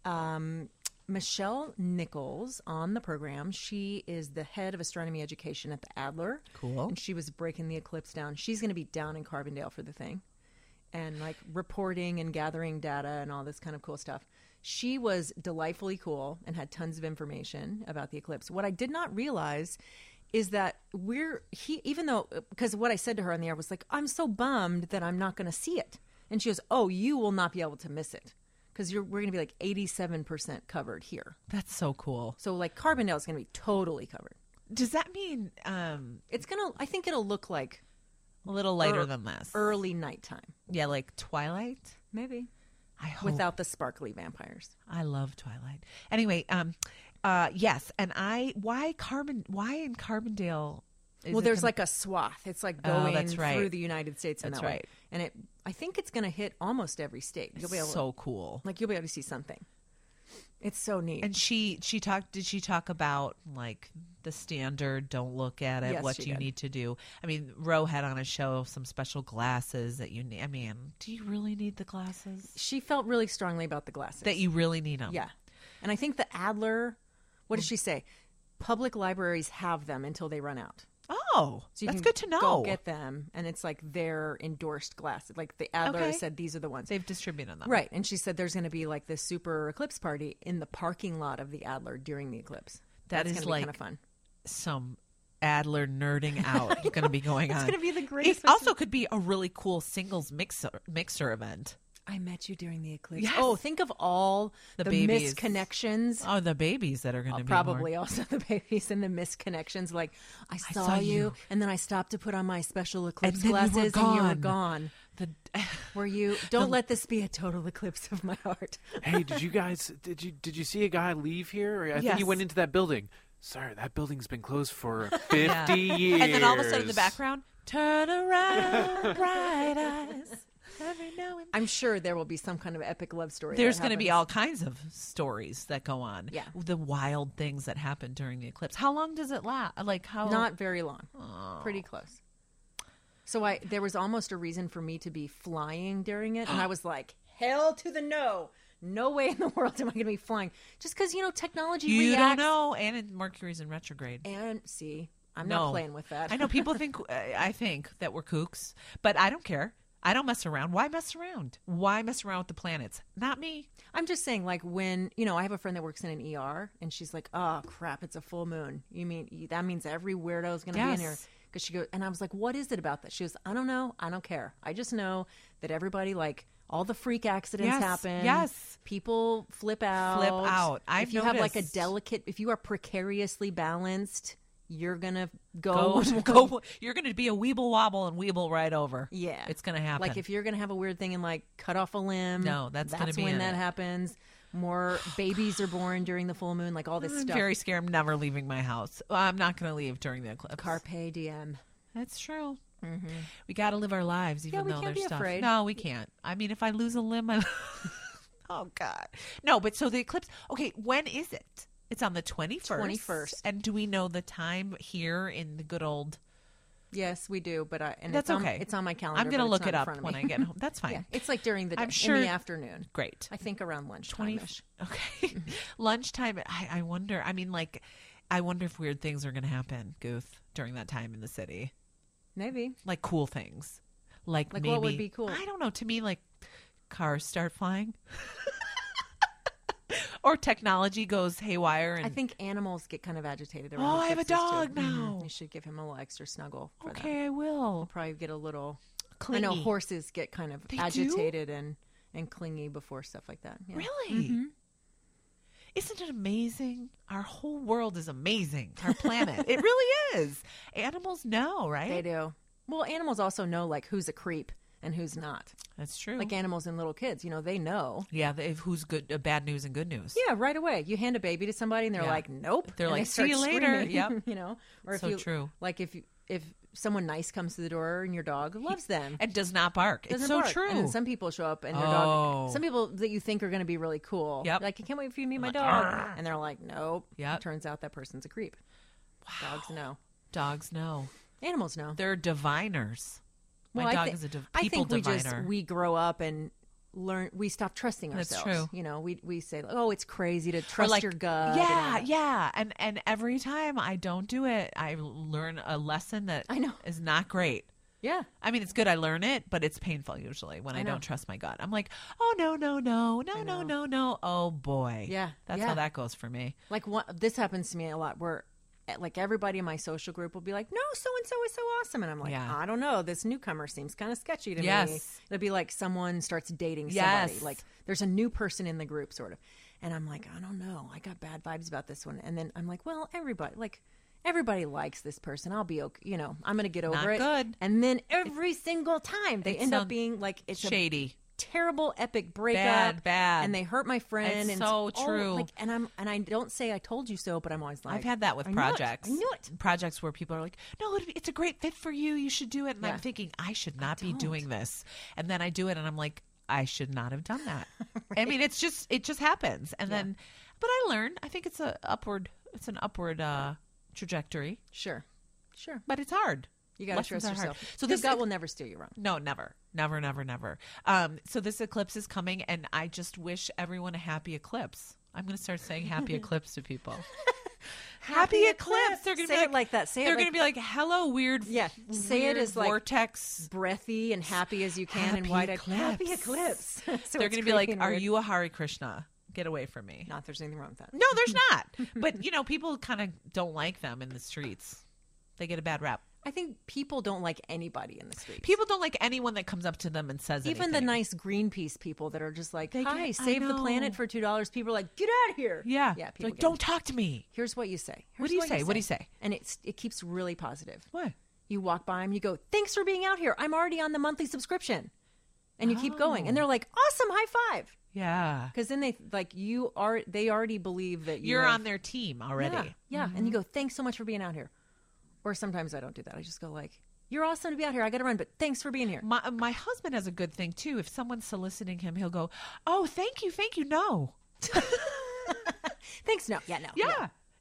um, Michelle Nichols on the program. She is the head of astronomy education at the Adler. Cool. And she was breaking the eclipse down. She's going to be down in Carbondale for the thing and like reporting and gathering data and all this kind of cool stuff. She was delightfully cool and had tons of information about the eclipse. What I did not realize is that we're he even though because what I said to her on the air was like, I'm so bummed that I'm not going to see it. And she goes, oh, you will not be able to miss it because you're we're going to be like eighty-seven percent covered here. That's so cool. So like Carbondale is going to be totally covered. Does that mean um, It's going to I think it'll look like a little lighter ear- than this? early nighttime, Yeah, like Twilight? maybe, I hope. without the sparkly vampires. I love Twilight. Anyway, um, uh, yes, and I why Carbon why in Carbondale? Is Well, it there's gonna- like a swath. It's like Oh, going that's right. through the United States in That's that way. right. And it, I think it's going to hit almost every state. You'll be able, so cool. like you'll be able to see something. It's so neat. And she she talked. Did she talk about like the standard? Don't look at it. Yes, what she you did. need to do. I mean, Ro had on a show some special glasses that you need. I mean, do you really need the glasses? she felt really strongly about the glasses. That you really need them. yeah. And I think the Adler, what does she say? Public libraries have them until they run out. Oh, So you that's can good to know. Go get them, and it's like their endorsed glasses. Like the Adler Okay. said, these are the ones. They've distributed them. Right, and she said there's going to be like this super eclipse party in the parking lot of the Adler during the eclipse. That That's is gonna be like kind of fun. some Adler nerding out going to be going It's on. going to be the greatest. It also could be a really cool singles mixer mixer event. I met you during the eclipse. Yes. Oh, think of all The the, babies. misconnections. Oh, the babies that are going to Uh, be probably more- also the babies and the misconnections. Like, I saw, saw you, you. and then I stopped to put on my special eclipse then you were glasses, and you were gone. gone. The, Were you? Don't let this be a total eclipse of my heart. Hey, did you guys did you did you see a guy leave here? Or I think Yes. he went into that building. Sir, that building's been closed for fifty years. and then all of a sudden in the background, turn around, bright eyes. Every now and I'm sure there will be some kind of epic love story. There's going to be all kinds of stories that go on. Yeah. The wild things that happen during the eclipse. How long does it last? Like how? Not very long. Pretty close. So I there was almost a reason for me to be flying during it, and I was like, hell to the no. No way in the world am I going to be flying. Just because, you know, technology You reacts. don't know. And in Mercury's in retrograde. And see, I'm No. not playing with that. I know people think, I think that we're kooks, but I don't care. I don't mess around. Why mess around? Why mess around with the planets? Not me. I'm just saying, like, when, you know, I have a friend that works in an E R, and she's like, oh, crap, it's a full moon. You mean, that means every weirdo is going to be in here. Yes. Because she goes, and I was like, what is it about that? She goes, I don't know. I don't care. I just know that everybody, like, all the freak accidents Yes, happen. yes. People flip out. Flip out. I've if you have, like, a noticed. delicate, if you are precariously balanced, you're going to go. Go, go. You're going to be a weeble wobble and weeble right over. Yeah. It's going to happen. Like, if you're going to have a weird thing and, like, cut off a limb. No, that's gonna be when in that it. happens. More babies are born during the full moon, like all this I'm stuff. very scared. I'm never leaving my house. Well, I'm not going to leave during the eclipse. Carpe diem. That's true. We got to live our lives, even Yeah, we though can't there's be stuff. afraid. No, we can't. I mean, if I lose a limb, I... oh God, no. But so the eclipse. Okay, when is it? It's on the twenty-first. twenty-first. And do we know the time here in the good old? Yes, we do, but I and That's it's on, okay. It's on my calendar. I'm going to but look it's it not in up front of when me. I get home. That's fine. Yeah, it's like during the day, I'm sure- in the afternoon. Great. I think around lunchtime. Twenty. Okay, lunchtime. I, I wonder. I mean, like, I wonder if weird things are going to happen, Gooth, during that time in the city. Maybe. Like cool things. Like, Like maybe, what would be cool? I don't know. To me, like cars start flying. Or technology goes haywire. And I think animals get kind of agitated. Around Oh, I have a eclipses, too. dog now. Mhm. You should give him a little extra snuggle for that. okay, I will. Probably get a little. Clingy. I know horses get kind of They do? agitated and and clingy before stuff like that. Yeah. Really? Mm-hmm. Isn't it amazing? Our whole world is amazing. Our planet. It really is. Animals know, right? They do. Well, animals also know like who's a creep and who's not. That's true. Like animals and little kids, you know, they know. yeah, they, who's good? Uh, bad news and good news. Yeah, right away. You hand a baby to somebody, and they're Yeah. like, "Nope." They're and like, they start "See you later." screaming, Yep. you know, or if So you, true. Like if you, if someone nice comes to the door and your dog loves them, And does not bark. doesn't it's so bark. true. And then some people show up and their Oh. dog. Some people that you think are going to be really cool. Yep. Like, I can't wait for you to meet my like, dog, "Arr." and they're like, "Nope." Yep. It turns out that person's a creep. Dogs know. Dogs know. Animals know. They're diviners. My Well, I dog thi- is a div- I people think we diviner. just we grow up and learn. We stop trusting That's ourselves. true. You know, we we say, "Oh, it's crazy to Or trust like, your gut." and all Yeah, that. yeah. And and every time I don't do it, I learn a lesson that I know. is not great. Yeah. I mean, it's good I learn it, but it's painful usually when I, I know. don't trust my gut. I'm like, oh, no, no, no, no, I no, know. no, no. Oh, boy. Yeah, That's yeah. how that goes for me. Like one, this happens to me a lot where eh, like everybody in my social group will be like, no, so and so is so awesome. And I'm like, Yeah. I don't know. This newcomer seems kind of sketchy to me. Yes. It'll be like someone starts dating somebody. Yes. Like there's a new person in the group, sort of. And I'm like, I don't know. I got bad vibes about this one. And then I'm like, well, everybody, like, everybody likes this person. I'll be okay. You know, I'm going to get over Not it. good. And then every single time they It end up sounds being like, it's a Shady. terrible epic breakup, Bad, bad. and they hurt my friend. It's and so all- true. like, and I'm and I don't say I told you so, but I'm always like, I've had that with I knew it. projects. I knew it. Projects where people are like, no, it- it's a great fit for you. You should do it. And Yeah. I'm thinking, I should not be don't. doing this. And then I do it and I'm like, I should not have done that. I mean, it's just, it just happens. And Yeah. then, but I learn. I think it's a upward, it's an upward uh, trajectory, Sure, sure. but it's hard. You got to Lessons trust are hard. yourself. So The this gut ex- will never steer you wrong. No, never, never, never, never. Um, so this eclipse is coming, and I just wish everyone a happy eclipse. I'm going to start saying happy eclipse to people. happy, eclipse. They're going to Say be it like that. Say it They're like going to be like, "Hello, weird." Yeah, say it weird as like vortex. breathy and happy as you can and Happy wide eclipse. happy eclipse. So They're it's going to be creepy like, and "Are weird. you a Hare Krishna? Get away from me." Not there's anything wrong with that. No, there's not. But you know, people kind of don't like them in the streets. They get a bad rap. I think people don't like anybody in the streets. People don't like anyone that comes up to them and says Even the anything. nice Greenpeace people that are just like, They "Hi, get- I save the know. planet for two dollars." People are like, "Get out of here!" Yeah, yeah. They're People like, get don't it. talk to me. Here's what you say. What Here's do you say? What do you say? And it's it keeps really positive. What? You walk by them, you go, "Thanks for being out here. I'm already on the monthly subscription," and you keep going, and they're like, "Awesome, high five!" Yeah. Because then they like you are they already believe that you You're have- on their team already. Yeah, yeah. And you go, "Thanks so much for being out here." Or sometimes I don't do that. I just go like, "You're awesome to be out here. I got to run, but thanks for being here." My my husband has a good thing too. If someone's soliciting him, he'll go, "Oh, thank you, thank you, no." Thanks. No. Yeah. No. Yeah.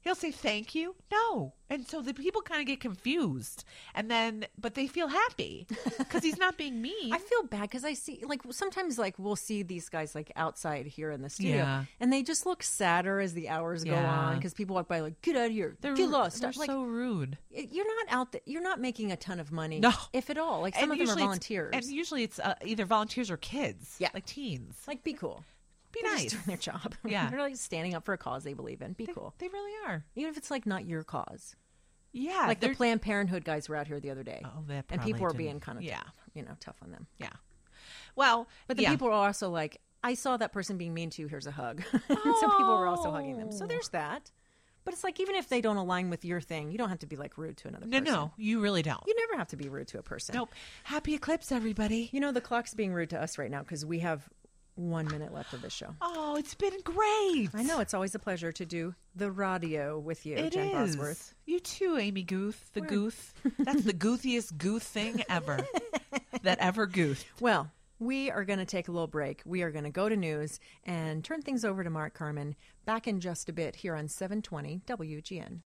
He'll say thank you. No. And so the people kind of get confused. And then, but they feel happy because he's not being mean. I feel bad because I see, like, sometimes, like, we'll see these guys, like, outside here in the studio. Yeah. And they just look sadder as the hours go Yeah. on because people walk by, like, get out of here. They're, get lost. they're Like, so rude. you're not out there. You're not making a ton of money. No. If at all. Like, some And of them are usually it's- volunteers. And usually it's uh, either volunteers or kids. Yeah. Like teens. like, be cool. Be They're nice. just doing their job. Yeah. They're, like, standing up for a cause they believe in. Be They, cool. they really are. Even if it's, like, not your cause. Yeah. Like the they're- Planned Parenthood guys were out here the other day. Oh, that and probably people were didn't- being kind of, Yeah. you know, tough on them. Yeah. Well, But the yeah. people are also like, I saw that person being mean to you. Here's a hug. So people were also hugging them. So Oh. there's that. But it's like, even if they don't align with your thing, you don't have to be like rude to another No, person. no, you really don't. You never have to be rude to a person. Nope. Happy eclipse, everybody. You know, the clock's being rude to us right now because we have one minute left of this show. Oh, it's been great. I know. It's always a pleasure to do the radio with you, It Jen is. Bosworth. You too, Amy Guth. The We're- Guth. That's the goothiest Guth thing ever. that ever Guth. Well, we are going to take a little break. We are going to go to news and turn things over to Mark Carmen back in just a bit here on seven twenty W G N.